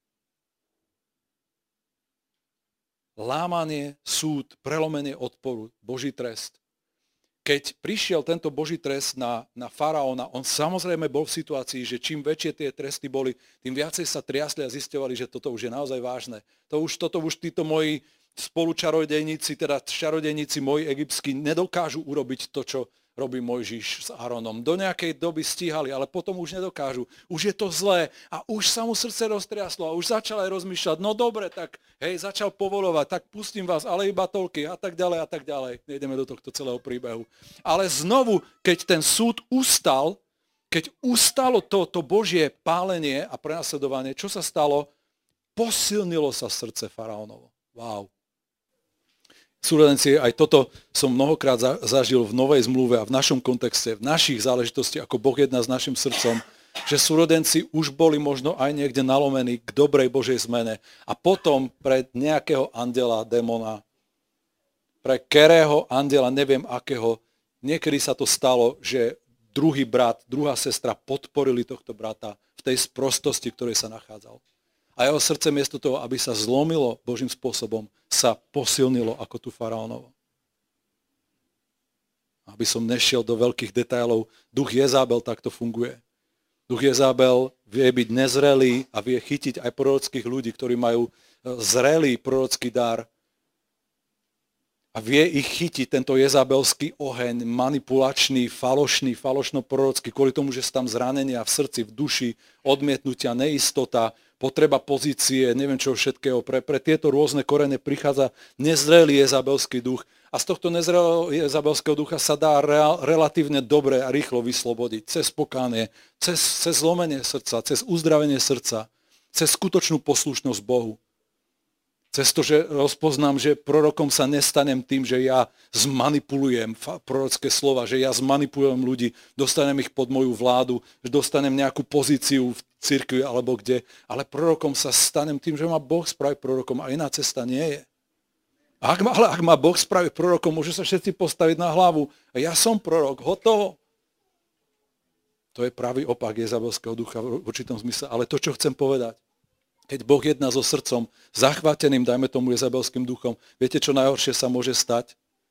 Lámanie, súd, prelomenie odporu, Boží trest. Keď prišiel tento Boží trest na, na faraóna, on samozrejme bol v situácii, že čím väčšie tie tresty boli, tým viacej sa triasli a zisťovali, že toto už je naozaj vážne. To už, toto už títo moji spolučarodejníci, teda čarodejníci moji egyptskí, nedokážu urobiť to, čo robí Mojžiš s Áronom. Do nejakej doby stíhali, ale potom už nedokážu. Už je to zlé a už sa mu srdce roztriaslo a už začal aj rozmýšľať, no dobre, tak hej, začal povolovať, tak pustím vás, ale iba toľky a tak ďalej a tak ďalej. Nejdeme do tohto celého príbehu. Ale znovu, keď ten súd ustal, keď ustalo to, to Božie pálenie a prenasledovanie, čo sa stalo? Posilnilo sa srdce faraónovo. Wow. Súrodenci, aj toto som mnohokrát zažil v Novej zmluve a v našom kontexte, v našich záležitostiach, ako Boh jedná s našim srdcom, že súrodenci už boli možno aj niekde nalomení k dobrej Božej zmene a potom pre nejakého andela, démona, pre kerého andela, neviem akého, niekedy sa to stalo, že druhý brat, druhá sestra podporili tohto brata v tej sprostosti, v ktorej sa nachádzal. A jeho srdce miesto toho, aby sa zlomilo Božím spôsobom, sa posilnilo ako tu faraónovo. Aby som nešiel do veľkých detailov, duch Jezábel takto funguje. Duch Jezábel vie byť nezrelý a vie chytiť aj prorockých ľudí, ktorí majú zrelý prorocký dar. A vie ich chytiť, tento jezabelský oheň, manipulačný, falošný, falošno-prorocký, kvôli tomu, že sú tam zranenia v srdci, v duši, odmietnutia, neistota, potreba pozície, neviem čo všetkého. Pre, pre tieto rôzne korene prichádza nezrelý jezabelský duch. A z tohto nezrelého jezabelského ducha sa dá real, relatívne dobre a rýchlo vyslobodiť. Cez pokánie, cez, cez zlomenie srdca, cez uzdravenie srdca, cez skutočnú poslušnosť Bohu. Cez to, že rozpoznám, že prorokom sa nestanem tým, že ja zmanipulujem prorocké slova, že ja zmanipulujem ľudí, dostanem ich pod moju vládu, že dostanem nejakú pozíciu v cirkvi alebo kde, ale prorokom sa stanem tým, že ma Boh spraví prorokom a iná cesta nie je. A ak ma, ale ak ma Boh spraví prorokom, môžu sa všetci postaviť na hlavu. A ja som prorok, hotovo. To je pravý opak jezabelského ducha v určitom zmysle, ale to, čo chcem povedať, keď Boh jedná so srdcom, zachváteným, dajme tomu jezabelským duchom, viete, čo najhoršie sa môže stať?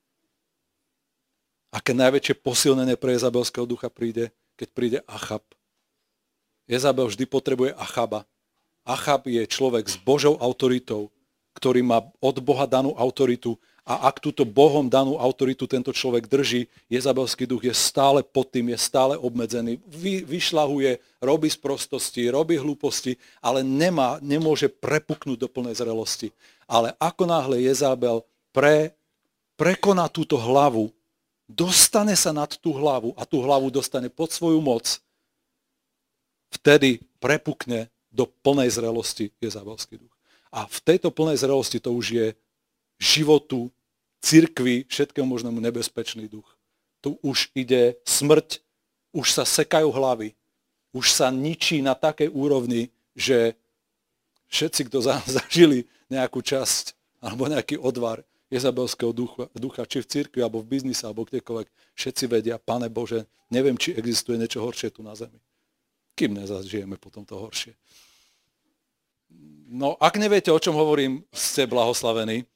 Aké najväčšie posilnenie pre jezabelského ducha príde, keď príde Achab. Jezabel vždy potrebuje Achaba. Achab je človek s Božou autoritou, ktorý má od Boha danú autoritu a ak túto Bohom danú autoritu tento človek drží, jezabelský duch je stále pod tým, je stále obmedzený, vy, vyšľahuje, robí sprostosti, robí hlúposti, ale nemá, nemôže prepuknúť do plnej zrelosti. Ale ako náhle Jezabel pre, prekoná túto hlavu, dostane sa nad tú hlavu a tú hlavu dostane pod svoju moc, vtedy prepukne do plnej zrelosti jezabelský duch. A v tejto plnej zrelosti to už je životu, cirkvi, všetkému možnému nebezpečný duch. Tu už ide smrť, už sa sekajú hlavy, už sa ničí na takej úrovni, že všetci, kto zažili nejakú časť alebo nejaký odvar jezabelského ducha, ducha, či v cirkvi, alebo v biznise, alebo kdekoľvek, všetci vedia, Pane Bože, neviem, či existuje niečo horšie tu na zemi. Kým nezažijeme potom to horšie. No, ak neviete, o čom hovorím, ste blahoslavení.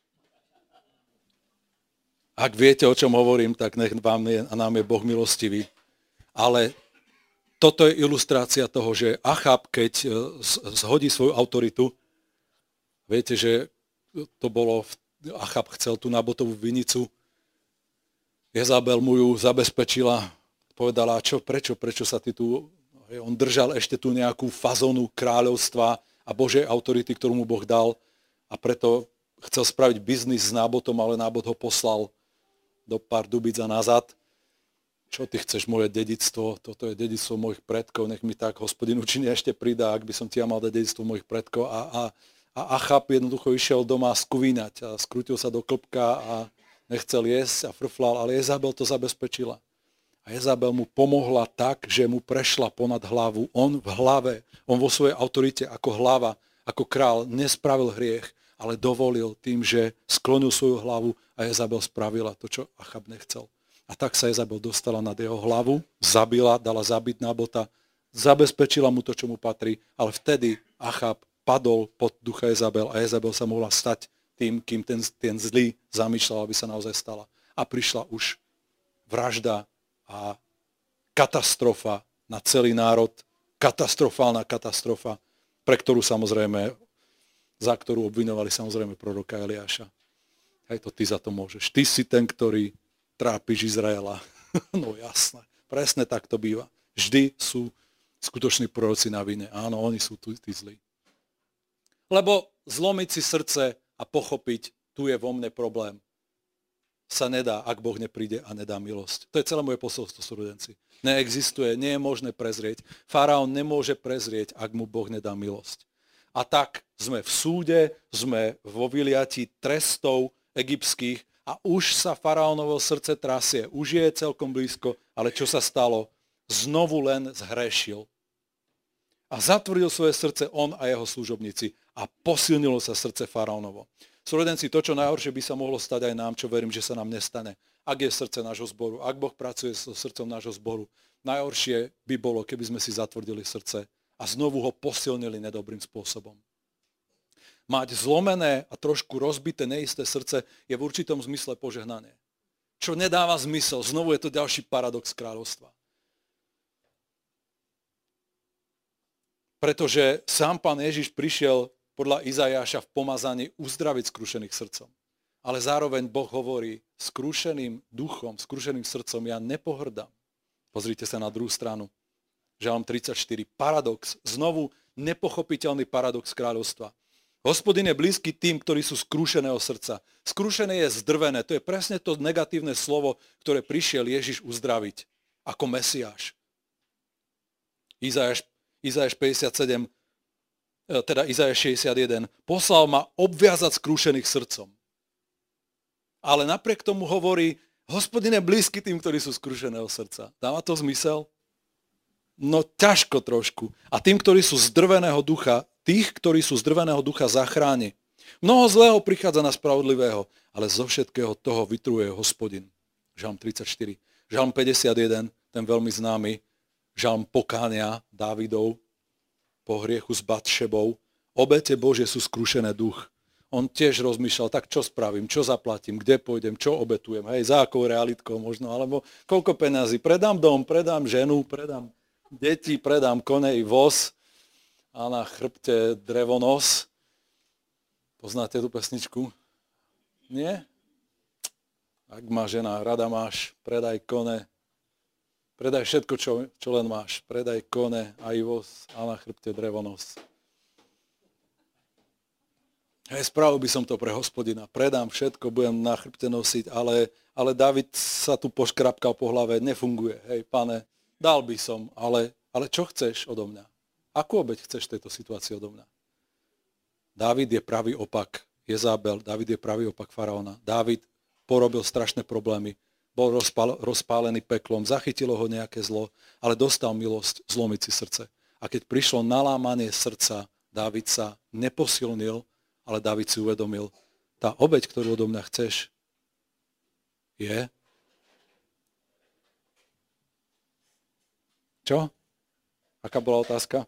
Ak viete, o čom hovorím, tak nech vám je, a nám je Boh milostivý. Ale toto je ilustrácia toho, že Achab, keď zhodí svoju autoritu, viete, že to bolo, Achab chcel tú Nabotovú vinicu, Jezabel mu ju zabezpečila, povedala, čo, prečo, prečo sa ty tu, on držal ešte tu nejakú fazónu kráľovstva a Božej autority, ktorú mu Boh dal a preto chcel spraviť biznis s Nábotom, ale Nábot ho poslal do pár Dubic a nazad. Čo ty chceš, moje dedictvo? Toto je dedictvo mojich predkov, nech mi tak Hospodin učiní ešte pridá, ak by som ti ja mal dať dedictvo mojich predkov. A, a, a Achab jednoducho išiel doma skuvínať a skrútil sa do klbka a nechcel jesť a frflal, ale Jezabel to zabezpečila. A Jezabel mu pomohla tak, že mu prešla ponad hlavu. On v hlave, on vo svojej autorite ako hlava, ako král nespravil hriech, ale dovolil tým, že sklonil svoju hlavu a Jezabel spravila to, čo Achab nechcel. A tak sa Jezabel dostala nad jeho hlavu, zabila, dala zabiť Nábota, zabezpečila mu to, čo mu patrí, ale vtedy Achab padol pod ducha Jezabel a Jezabel sa mohla stať tým, kým ten, ten zlý zamýšľal, aby sa naozaj stala. A prišla už vražda a katastrofa na celý národ, katastrofálna katastrofa, pre ktorú samozrejme za ktorú obvinovali samozrejme proroka Eliáša. Hej, to ty za to môžeš. Ty si ten, ktorý trápiš Izraela. No jasné, presne tak to býva. Vždy sú skutoční proroci na vine. Áno, oni sú tu tí zlí. Lebo zlomiť si srdce a pochopiť, tu je vo mne problém, sa nedá, ak Boh nepríde a nedá milosť. To je celé moje posolstvo, súrodenci. Neexistuje, nie je možné prezrieť. Faraón nemôže prezrieť, ak mu Boh nedá milosť. A tak sme v súde, sme vo vyliati trestov egyptských a už sa faraónovo srdce trasie. Už je celkom blízko, ale čo sa stalo? Znovu len zhrešil. A zatvrdil svoje srdce on a jeho služobníci a posilnilo sa srdce faraónovo. Súrodenci, to, čo najhoršie by sa mohlo stať aj nám, čo verím, že sa nám nestane. Ak je srdce nášho zboru, ak Boh pracuje so srdcom nášho zboru, najhoršie by bolo, keby sme si zatvrdili srdce a znovu ho posilnili nedobrým spôsobom. Mať zlomené a trošku rozbité, neisté srdce je v určitom zmysle požehnanie. Čo nedáva zmysel, znovu je to ďalší paradox kráľovstva. Pretože sám Pán Ježiš prišiel podľa Izajáša v pomazaní uzdraviť skrušených srdcom. Ale zároveň Boh hovorí, skrušeným duchom, skrušeným srdcom ja nepohrdám. Pozrite sa na druhú stranu. Žalm tridsaťštyri. Paradox. Znovu nepochopiteľný paradox kráľovstva. Hospodin je blízky tým, ktorí sú skrúšeného srdca. Skrúšené je zdrvené. To je presne to negatívne slovo, ktoré prišiel Ježiš uzdraviť ako Mesiáš. Izajáš, Izajáš päťdesiatsedem, teda Izajáš šesťdesiatjeden. Poslal ma obviazať skrúšených srdcom. Ale napriek tomu hovorí, Hospodin je blízky tým, ktorí sú skrúšeného srdca. Dáva to zmysel? No ťažko trošku. A tým, ktorí sú z drveného ducha, tých, ktorí sú z drveného ducha, zachráni. Mnoho zlého prichádza na spravodlivého, ale zo všetkého toho vytruje Hospodin. Žalm tridsaťštyri. Žalm päťdesiatjeden, ten veľmi známy, žalm pokánia Dávidov po hriechu s Batšebou. Obete Božie sú skrúšené duch. On tiež rozmýšľal, tak čo spravím, čo zaplatím, kde pôjdem, čo obetujem, hej, za akou realitkou možno, alebo koľko peňazí, predám dom, predám ženu, predám deti, predám kone i voz a na chrbte drevonos. Poznáte tú pesničku? Nie? Ak má žena, rada máš, predaj kone, predaj všetko, čo, čo len máš, predaj kone a i voz a na chrbte drevonos. Hej, spravil by som to pre Hospodina, predám všetko, budem na chrbte nosiť, ale, ale Dávid sa tu poškrapkal po hlave, nefunguje. Hej, pane, dal by som, ale, ale čo chceš odo mňa? Akú obeť chceš v tejto situácii odo mňa? Dávid je pravý opak Jezabel, Dávid je pravý opak faraóna. Dávid porobil strašné problémy, bol rozpál, rozpálený peklom, zachytilo ho nejaké zlo, ale dostal milosť zlomiť si srdce. A keď prišlo nalámanie srdca, Dávid sa neposilnil, ale Dávid si uvedomil, tá obeť, ktorú odo mňa chceš, je... Čo? Aká bola otázka?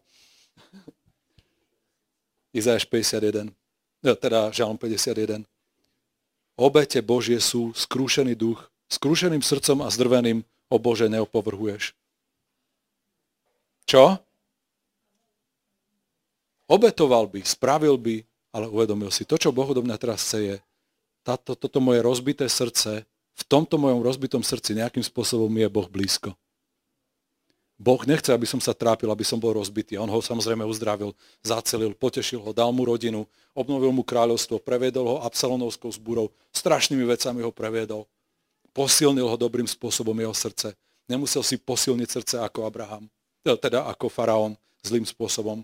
Izajáš päťdesiatjeden. No, teda Žalm päťdesiatjeden. Obete Božie sú skrúšený duch, skrúšeným srdcom a zdrveným, o Bože, neopovrhuješ. Čo? Obetoval by, spravil by, ale uvedomil si, to, čo Boh do mňa teraz chce, je táto, toto moje rozbité srdce, v tomto mojom rozbitom srdci nejakým spôsobom mi je Boh blízko. Boh nechce, aby som sa trápil, aby som bol rozbitý. On ho samozrejme uzdravil, zacelil, potešil ho, dal mu rodinu, obnovil mu kráľovstvo, previedol ho Absalonovskou zbúrou, strašnými vecami ho previedol. Posilnil ho dobrým spôsobom jeho srdce. Nemusel si posilniť srdce ako Abraham, teda ako faraón, zlým spôsobom.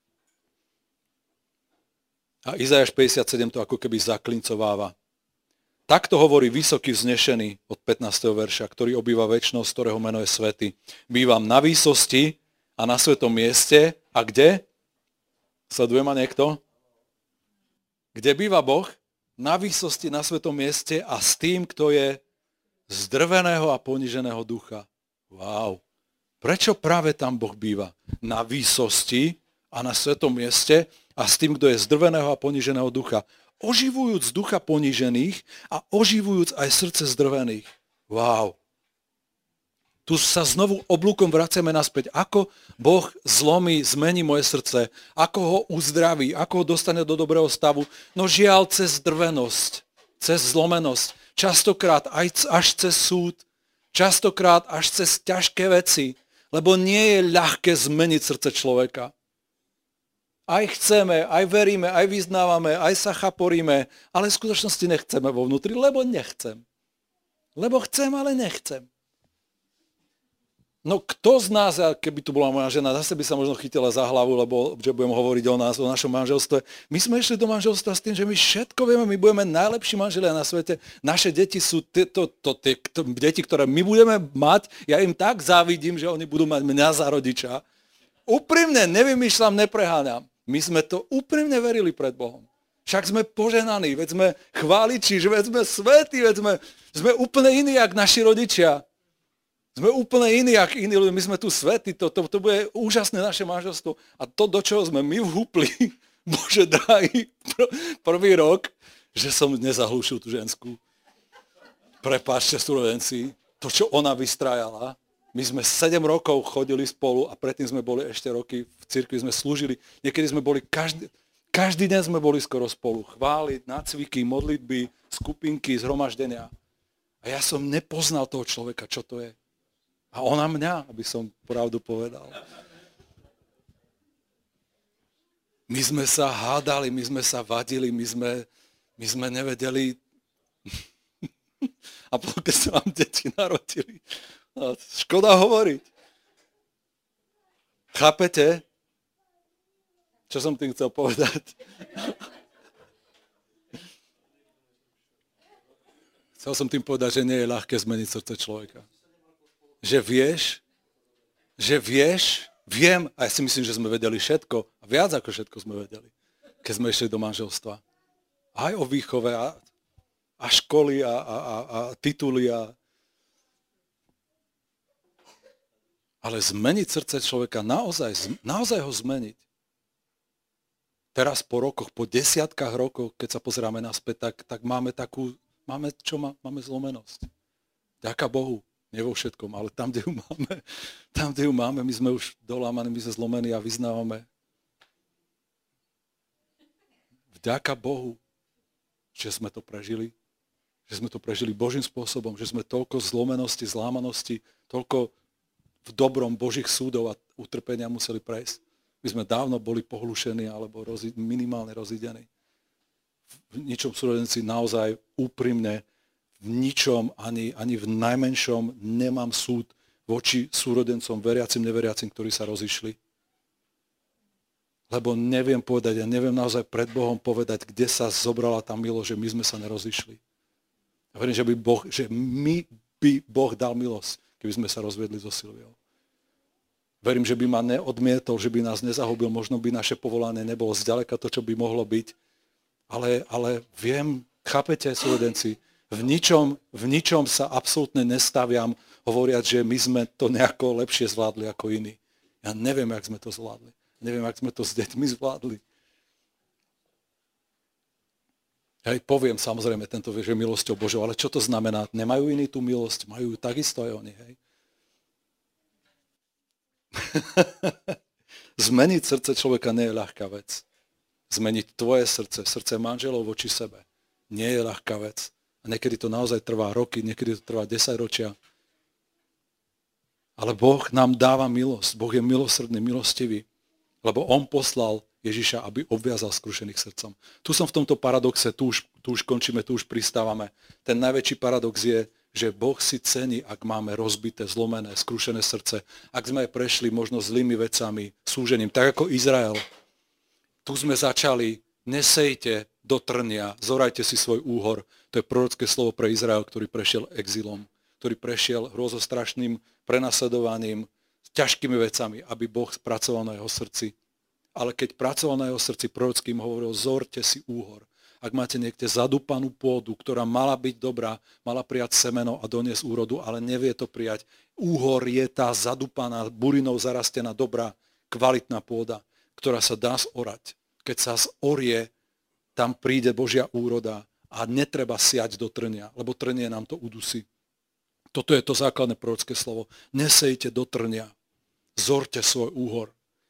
A Izajáš päťdesiatsedem to ako keby zaklincováva. Takto hovorí vysoký vznešený od pätnásteho verša, ktorý obýva večnosť, ktorého meno je svätý. Bývam na výsosti a na svetom mieste. A kde? Sleduje ma niekto? Kde býva Boh? Na výsosti, na svetom mieste a s tým, kto je zdrveného a poníženého ducha. Wow. Prečo práve tam Boh býva? Na výsosti a na svetom mieste a s tým, kto je zdrveného a poníženého ducha. Oživujúc ducha ponížených a oživujúc aj srdce zdrvených. Wow. Tu sa znovu oblúkom vraciame naspäť. Ako Boh zlomí, zmení moje srdce, ako ho uzdraví, ako ho dostane do dobrého stavu. No žiaľ cez zdrvenosť, cez zlomenosť, častokrát aj až cez súd, častokrát až cez ťažké veci, lebo nie je ľahké zmeniť srdce človeka. Aj chceme, aj veríme, aj vyznávame, aj sa chaporíme, ale v skutočnosti nechceme vo vnútri, lebo nechcem. Lebo chcem, ale nechcem. No kto z nás, keby tu bola moja žena, zase by sa možno chytila za hlavu, lebo že budem hovoriť o nás, o našom manželstve. My sme išli do manželstva s tým, že my všetko vieme, my budeme najlepší manželia na svete. Naše deti sú tie to, to, to, deti, ktoré my budeme mať. Ja im tak závidím, že oni budú mať mňa za rodiča. Úprimne, nevymýšľam, nepreháňam. My sme to úprimne verili pred Bohom. Však sme poženaní, veď sme chváliči, veď sme svätí, veď sme, sme úplne iní, jak naši rodičia. Sme úplne iní, jak iní ľudia. My sme tu svätí, to, to, to bude úžasné naše manželstvo. A to, do čoho sme my vhúpli, Bože drahý, pr- prvý rok, že som nezahlušil tú ženskú. Prepáčte, súrodenci, to, čo ona vystrájala. My sme sedem rokov chodili spolu a predtým sme boli ešte roky v cirkvi, sme slúžili. Niekedy sme boli, každý, každý deň sme boli skoro spolu. Chváliť, nácviky, modlitby, skupinky, zhromaždenia. A ja som nepoznal toho človeka, čo to je. A ona mňa, aby som pravdu povedal. My sme sa hádali, my sme sa vadili, my sme, my sme nevedeli. A potom, keď sa vám deti narodili, no, škoda hovoriť. Chápete? Čo som tým chcel povedať? Chcel som tým povedať, že nie je ľahké zmeniť srdce človeka. Že vieš, že vieš, viem, a ja si myslím, že sme vedeli všetko, a viac ako všetko sme vedeli, keď sme išli do manželstva. Aj o výchove, a, a školy, a, a, a, a tituly, a ale zmeniť srdce človeka, naozaj, naozaj ho zmeniť. Teraz po rokoch, po desiatkách rokov, keď sa pozeráme naspäť, tak, tak máme takú, máme čo? Má, máme zlomenosť. Ďaká Bohu, nie vo všetkom, ale tam, kde ju máme, tam, kde ju máme, my sme už dolámaní, my sme zlomení a vyznávame. Vďaka Bohu, že sme to prežili, že sme to prežili Božím spôsobom, že sme toľko zlomenosti, zlámanosti, toľko v dobrom Božích súdov a utrpenia museli prejsť. My sme dávno boli pohlušení alebo rozi, minimálne rozidení. V ničom, súrodenci, naozaj úprimne, v ničom, ani, ani v najmenšom nemám súd voči súrodencom, veriacim, neveriacim, ktorí sa rozišli. Lebo neviem povedať, ja neviem naozaj pred Bohom povedať, kde sa zobrala tá milosť, že my sme sa nerozišli. Ja verím, že, by boh, že my by Boh dal milosť, keby sme sa rozvedli so Silviou. Verím, že by ma neodmietol, že by nás nezahubil, možno by naše povolanie nebolo zďaleka to, čo by mohlo byť. Ale, ale viem, Chápete, súrodenci? V ničom, v ničom sa absolútne nestaviam hovoriať, že my sme to nejako lepšie zvládli ako iní. Ja neviem, jak sme to zvládli. Neviem, jak sme to s deťmi zvládli. Hej, poviem samozrejme tento, že milosťou Božou, ale čo to znamená? Nemajú iní tú milosť? Majú ju takisto aj oni, hej? Zmeniť srdce človeka nie je ľahká vec. Zmeniť tvoje srdce, srdce manželov voči sebe, nie je ľahká vec. A niekedy to naozaj trvá roky, niekedy to trvá desaťročia. Ale Boh nám dáva milosť. Boh je milosrdný, milostivý. Lebo on poslal Ježiša, aby obviazal skrušených srdcom. Tu som v tomto paradoxe, tu už, tu už končíme, tu už pristávame. Ten najväčší paradox je, že Boh si cení, ak máme rozbité, zlomené, skrušené srdce. Ak sme prešli možno zlými vecami, súžením, tak ako Izrael. Tu sme začali, nesejte do trnia, zorajte si svoj úhor. To je prorocké slovo pre Izrael, ktorý prešiel exilom, ktorý prešiel hrozostrašným prenasledovaním, s ťažkými vecami, aby Boh pracoval na jeho srdci. Ale keď pracoval na jeho srdci, prorockým hovoril, zorte si úhor. Ak máte niekde zadúpanú pôdu, ktorá mala byť dobrá, mala prijať semeno a doniesť úrodu, ale nevie to prijať, úhor je tá zadúpaná, burinou zarastená, dobrá, kvalitná pôda, ktorá sa dá zorať. Keď sa zorie, tam príde Božia úroda a netreba siať do trnia, lebo trnie nám to udusí. Toto je to základné prorocké slovo. Nesejte do trnia, zorte svoj úhor.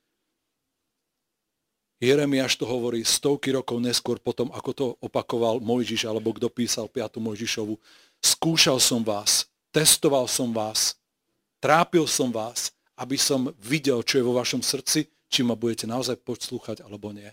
Jeremiáš to hovorí stovky rokov neskôr potom, ako to opakoval Mojžiš, alebo kto písal piatu Mojžišovu. Skúšal som vás, testoval som vás, trápil som vás, aby som videl, čo je vo vašom srdci, či ma budete naozaj poslúchať, alebo nie.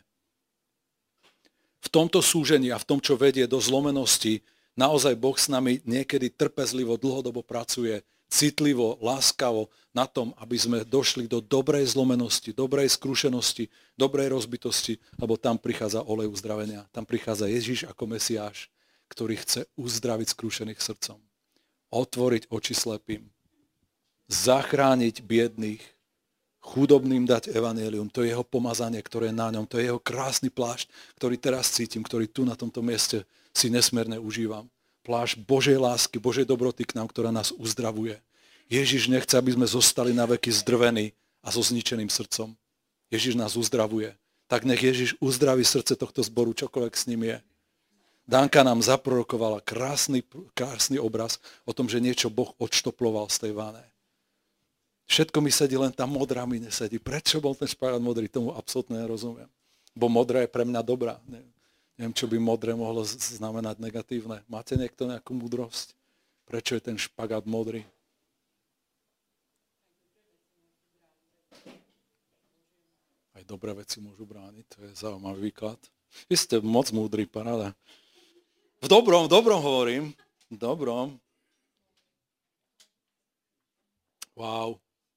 V tomto súžení a v tom, čo vedie do zlomenosti, naozaj Boh s nami niekedy trpezlivo, dlhodobo pracuje, citlivo, láskavo na tom, aby sme došli do dobrej zlomenosti, dobrej skrušenosti, dobrej rozbitosti, lebo tam prichádza olej uzdravenia. Tam prichádza Ježiš ako Mesiáš, ktorý chce uzdraviť skrušených srdcom. Otvoriť oči slepým. Zachrániť biedných. Chudobným dať evanjelium. To je jeho pomazanie, ktoré je na ňom. To je jeho krásny plášť, ktorý teraz cítim, ktorý tu na tomto mieste si nesmierne užívam. Plášť Božej lásky, Božej dobroty k nám, ktorá nás uzdravuje. Ježiš nechce, aby sme zostali na veky zdrvení a so zničeným srdcom. Ježiš nás uzdravuje. Tak nech Ježiš uzdraví srdce tohto zboru, čokoľvek s ním je. Danka nám zaprorokovala krásny, krásny obraz o tom, že niečo Boh odštoploval z tej vane. Všetko mi sedí, len tá modrá mi nesedí. Prečo bol ten špagát modrý? Tomu absolútne nerozumiem. Bo modrá je pre mňa dobrá. Neviem, čo by modré mohlo znamenať negatívne. Máte niekto nejakú múdrosť? Prečo je ten špagát modrý? Aj dobré veci môžu brániť. To je zaujímavý výklad. Vy ste moc múdri, paráda. V dobrom, v dobrom hovorím. V dobrom. Wow.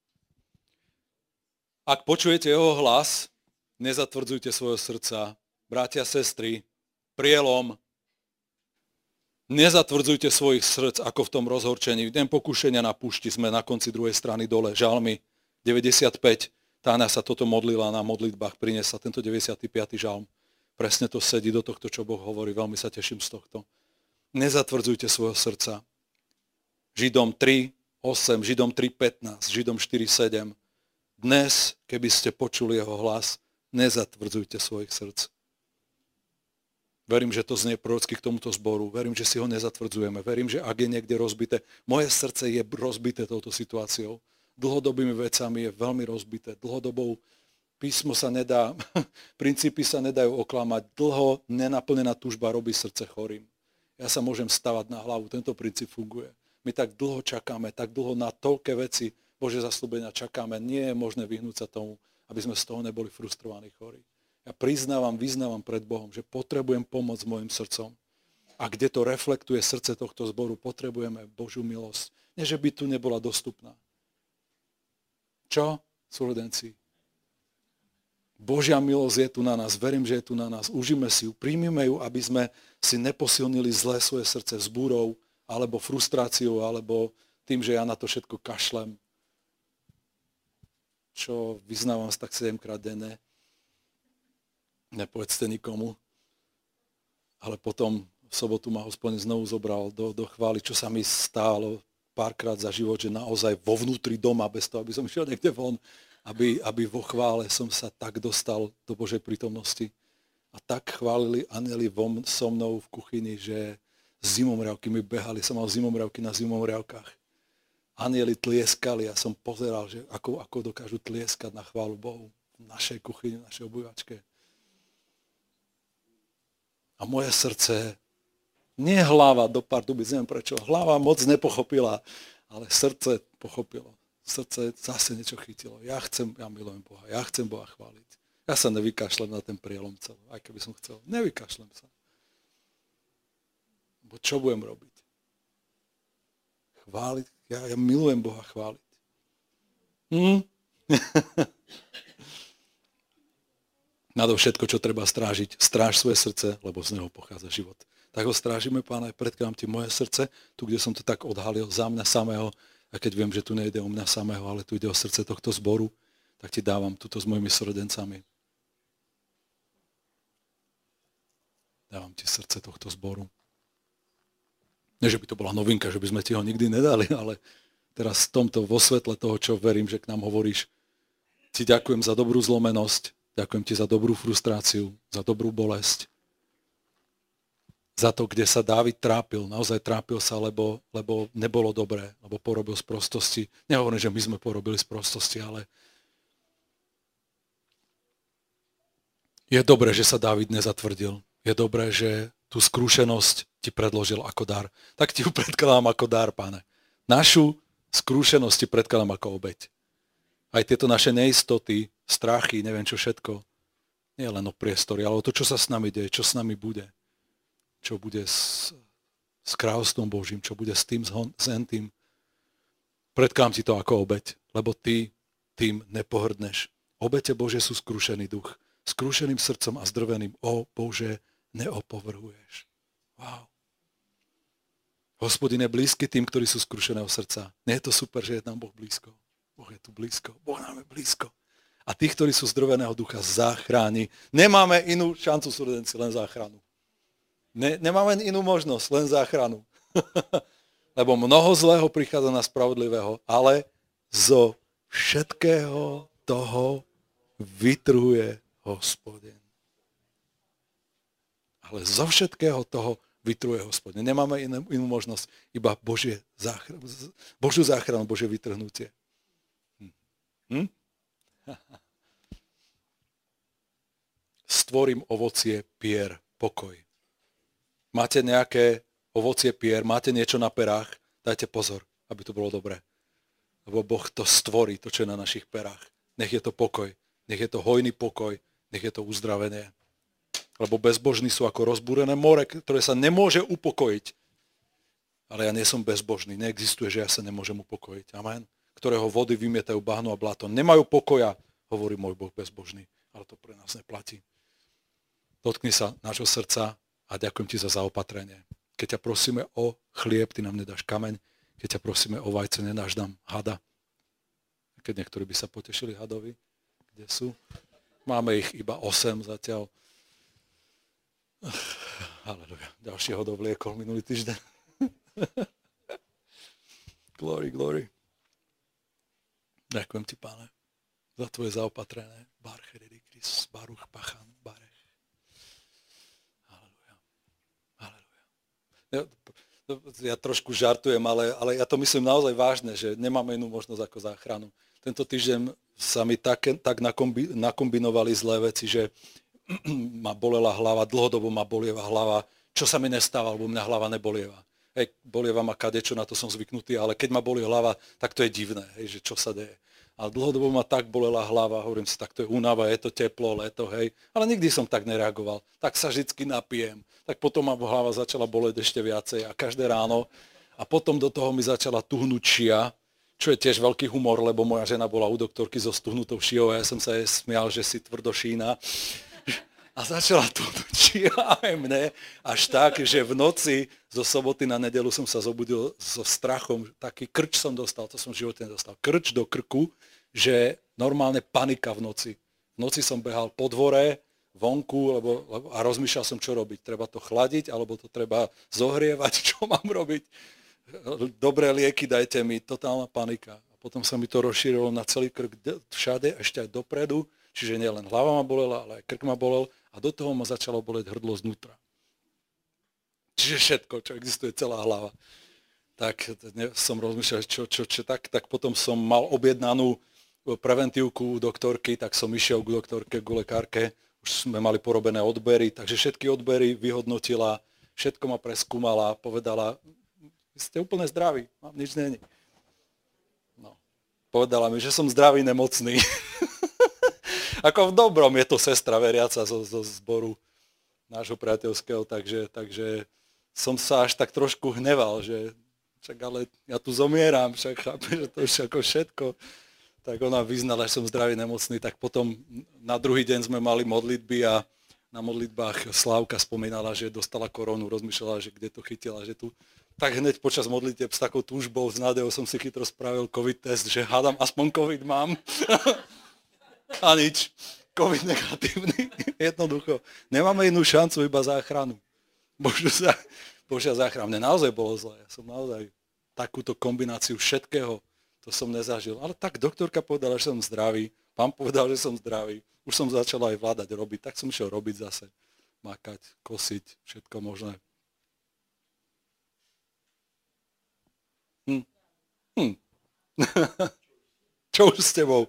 Ak počujete jeho hlas, nezatvrdzujte svojho srdca. Bratia, sestry, prielom. Nezatvrdzujte svojich srdc, ako v tom rozhorčení. V deň pokušenia na púšti sme na konci druhej strany dole. Žalmy deväťdesiatpäť. Táňa sa toto modlila na modlitbách, priniesla tento deväťdesiaty piaty žalm. Presne to sedí do tohto, čo Boh hovorí. Veľmi sa teším z tohto. Nezatvrdzujte svojho srdca. Židom tri osem, Židom tri pätnásť, Židom štyri sedem. Dnes, keby ste počuli jeho hlas, nezatvrdzujte svojich srdc. Verím, že to znie prorocky k tomuto zboru. Verím, že si ho nezatvrdzujeme. Verím, že ak je niekde rozbité, moje srdce je rozbité touto situáciou. Dlhodobými vecami je veľmi rozbité. Dlhodobou písmo sa nedá, princípy sa nedajú oklamať. Dlho nenaplnená túžba robí srdce chorým. Ja sa môžem stavať na hlavu. Tento princíp funguje. My tak dlho čakáme, tak dlho na toľké veci Božie zasľúbenia čakáme. Nie je možné vyhnúť sa tomu, aby sme z toho neboli frustrovaní, chorí. Ja priznávam, vyznávam pred Bohom, že potrebujem pomoc s mojim srdcom. A kde to reflektuje srdce tohto zboru, potrebujeme Božiu milosť. Nie, že by tu nebola dostupná. Čo? Súrodenci. Božia milosť je tu na nás. Verím, že je tu na nás. Užíme si ju, príjmime ju, aby sme si neposilnili zlé svoje srdce vzbúrou, alebo frustráciou, alebo tým, že ja na to všetko kašlem. Čo vyznávam tak sedemkrát denne. Nepovedzte nikomu. Ale potom V sobotu ma Hospodin znovu zobral do, do chvály, čo sa mi stálo párkrát za život, že naozaj vo vnútri doma, bez toho, aby som išiel niekde von, aby, aby vo chvále som sa tak dostal do Božej prítomnosti. A tak chválili anjeli vom so mnou v kuchyni, že zimomriavky mi behali, som mal zimomriavky na zimomriavkách. Anjeli tlieskali a som pozeral, že ako, ako dokážu tlieskať na chválu Bohu v našej kuchyni, v našej obývačke. A moje srdce, nie hlava do pardubic, neviem prečo, hlava moc nepochopila, ale srdce pochopilo. Srdce zase niečo chytilo. Ja chcem, ja milujem Boha, ja chcem Boha chváliť. Ja sa nevykašlem na ten prielom celý, aj keby som chcel. Nevykašlem sa. Bo čo budem robiť? Chváliť? Ja, ja milujem Boha chváliť. Hm? Nadovšetko, čo treba strážiť, stráž svoje srdce, lebo z neho pochádza život. Tak ho strážime, Páne, predkladám ti moje srdce, tu, kde som to tak odhalil za mňa samého, a keď viem, že tu nejde o mňa samého, ale tu ide o srdce tohto zboru, tak ti dávam túto s mojimi súrodencami. Dávam ti srdce tohto zboru. Nie, že by to bola novinka, že by sme ti ho nikdy nedali, ale teraz v tomto, vo svetle toho, čo verím, že k nám hovoríš, ti ďakujem za dobrú zlomenosť, ďakujem ti za dobrú frustráciu, za dobrú bolesť, za to, kde sa Dávid trápil. Naozaj trápil sa, lebo, lebo nebolo dobré, lebo porobil z prostosti. Nehovorím, že my sme porobili z prostosti, ale je dobré, že sa Dávid nezatvrdil. Je dobré, že tú skrúšenosť ti predložil ako dar. Tak ti ju predkladám ako dar, Pane. Našu skrúšenosť ti predkladám ako obeť. Aj tieto naše neistoty, strachy, neviem čo všetko, nie len o priestory, ale o to, čo sa s nami deje, čo s nami bude. Čo bude s, s kráľovstvom Božím, čo bude s tým, s entým. Predkladám ti to ako obeť, lebo ty tým nepohrdneš. Obete Bože sú skrúšený duch. Skrúšeným srdcom a zdrveným, o Bože, neopovrhuješ. Wow. Hospodin je blízky tým, ktorí sú skrušeného srdca. Nie je to super, že je tam Boh blízko. Boh je tu blízko. Boh nám je blízko. A tých, ktorí sú zdrveného ducha, zachráni. Nemáme inú šancu, súrodenci, len záchranu. Ne, nemáme inú možnosť, len záchranu. Lebo mnoho zlého prichádza na spravodlivého, ale zo všetkého toho vytrhuje Hospodin. Ale zo všetkého toho vytruje Hospodin. Nemáme inú, inú možnosť, iba Božie záchranu, Božiu záchranu, Božie vytrhnutie. Hm. Hm? Stvorím ovocie pier, pokoj. Máte nejaké ovocie pier, máte niečo na perách, dajte pozor, aby to bolo dobré. Lebo Boh to stvorí, to, čo je na našich perách. Nech je to pokoj, nech je to hojný pokoj, nech je to uzdravenie. Lebo bezbožní sú ako rozbúrené more, ktoré sa nemôže upokojiť. Ale ja nie som bezbožný, neexistuje, že ja sa nemôžem upokojiť. Amen. Ktorého vody vymietajú bahno a bláto. Nemajú pokoja, hovorí môj Boh bezbožný. Ale to pre nás neplatí. Dotkni sa nášho srdca a ďakujem ti za zaopatrenie. Keď ťa prosíme o chlieb, ty nám nedáš kameň. Keď ťa prosíme o vajce, nedáš nám hada. Keď niektorí by sa potešili hadovi, kde sú. Máme ich iba osem zatiaľ. Haleluja. Ďalší ho dovliekol minulý týždeň. Glory, glory. Ďakujem ti, Páne, za tvoje zaopatrené. Barcheredy Kris, Baruch Pachan, Barech. Haleluja. Haleluja. Ja, ja trošku žartujem, ale, ale ja to myslím naozaj vážne, že nemáme inú možnosť ako záchranu. Tento týždeň sa mi tak, tak nakombi, nakombinovali zlé veci, že ma bolela hlava, dlhodobo ma bolieva hlava, čo sa mi nestáva, lebo mňa hlava nebolieva. Hej, bolieva ma kadečo, na to som zvyknutý, ale keď ma bolí hlava, tak to je divné, hej, že čo sa deje. A dlhodobo ma tak bolela hlava, hovorím si, tak to je únava, je to teplo, leto, hej. Ale nikdy som tak nereagoval. Tak sa vždycky napijem. Tak potom ma hlava začala boleť ešte viacej a každé ráno. A potom do toho mi začala tuhnúť šia, čo je tiež veľký humor, lebo moja žena bola u doktorky so stuhnutou šiou a ja som sa jej smial, že si tvrdo šína. A začala to čia aj mne, až tak, že v noci zo soboty na nedeľu som sa zobudil so strachom, taký krč som dostal, to som v živote nedostal, krč do krku, že normálne panika v noci. V noci som behal po dvore, vonku, lebo, lebo, a rozmýšľal som, čo robiť. Treba to chladiť, alebo to treba zohrievať, čo mám robiť. Dobré lieky dajte mi, totálna panika. A potom sa mi to rozšírilo na celý krk všade, ešte aj dopredu, čiže nielen hlava ma bolela, ale aj krk ma bolel a do toho ma začalo boleť hrdlo znútra. Čiže všetko, čo existuje, celá hlava. Tak ne, som rozmýšľal, čo, čo, čo tak, tak potom som mal objednanú preventívku u doktorky, tak som išiel k doktorke, k lekárke, už sme mali porobené odbery, takže všetky odbery vyhodnotila, všetko ma preskúmala, povedala, vy ste úplne zdraví, mám nič není. No. Povedala mi, že som zdravý, nemocný. Ako v dobrom, je to sestra veriaca zo, zo zboru nášho priateľského, takže, takže som sa až tak trošku hneval, že však ale ja tu zomieram, však chápem, že to už ako všetko. Tak ona vyznala, že som zdravý, nemocný, tak potom na druhý deň sme mali modlitby a na modlitbách Slávka spomínala, že dostala koronu, rozmýšľala, že kde to chytila, že tu. Tak hneď počas modlitieb s takou túžbou, s nádejou som si chytro spravil COVID test, že hádam, aspoň COVID mám. A nič, COVID negatívny, jednoducho. Nemáme inú šancu, iba záchranu. Božia, Božia záchrana. Mne naozaj bolo zle, ja som naozaj takúto kombináciu všetkého, to som nezažil. Ale tak doktorka povedala, že som zdravý, pán povedal, že som zdravý. Už som začal aj vládať robiť, tak som išiel robiť zase. Makať, kosiť, všetko možné. Hm. Hm. Čo už s tebou?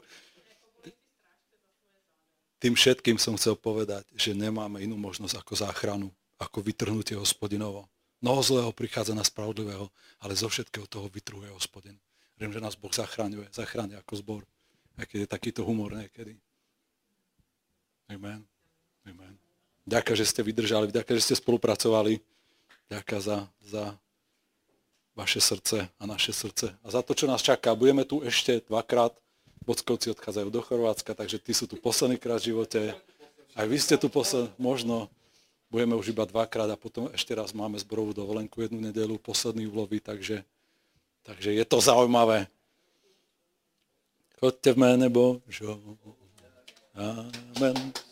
Tým všetkým som chcel povedať, že nemáme inú možnosť ako záchranu, ako vytrhnutie Hospodinovo. Mnoho zlého prichádza na spravodlivého, ale zo všetkého toho vytrhuje Hospodin. Viem, že nás Boh zachraňuje, zachráni ako zbor. Aj keď je takýto humor niekedy. Amen. Amen. Ďakujem, že ste vydržali, ďakujem, že ste spolupracovali. Ďakujem za, za vaše srdce a naše srdce. A za to, čo nás čaká. Budeme tu ešte dvakrát. Bockovci odchádzajú do Chorvátska, takže tí sú tu posledný krát v živote. Aj vy ste tu posledný, možno budeme už iba dvakrát a potom ešte raz máme zborovú dovolenku jednu nedeľu, posledný úlovy, takže, takže je to zaujímavé. Chodte v mene Božom. Amen.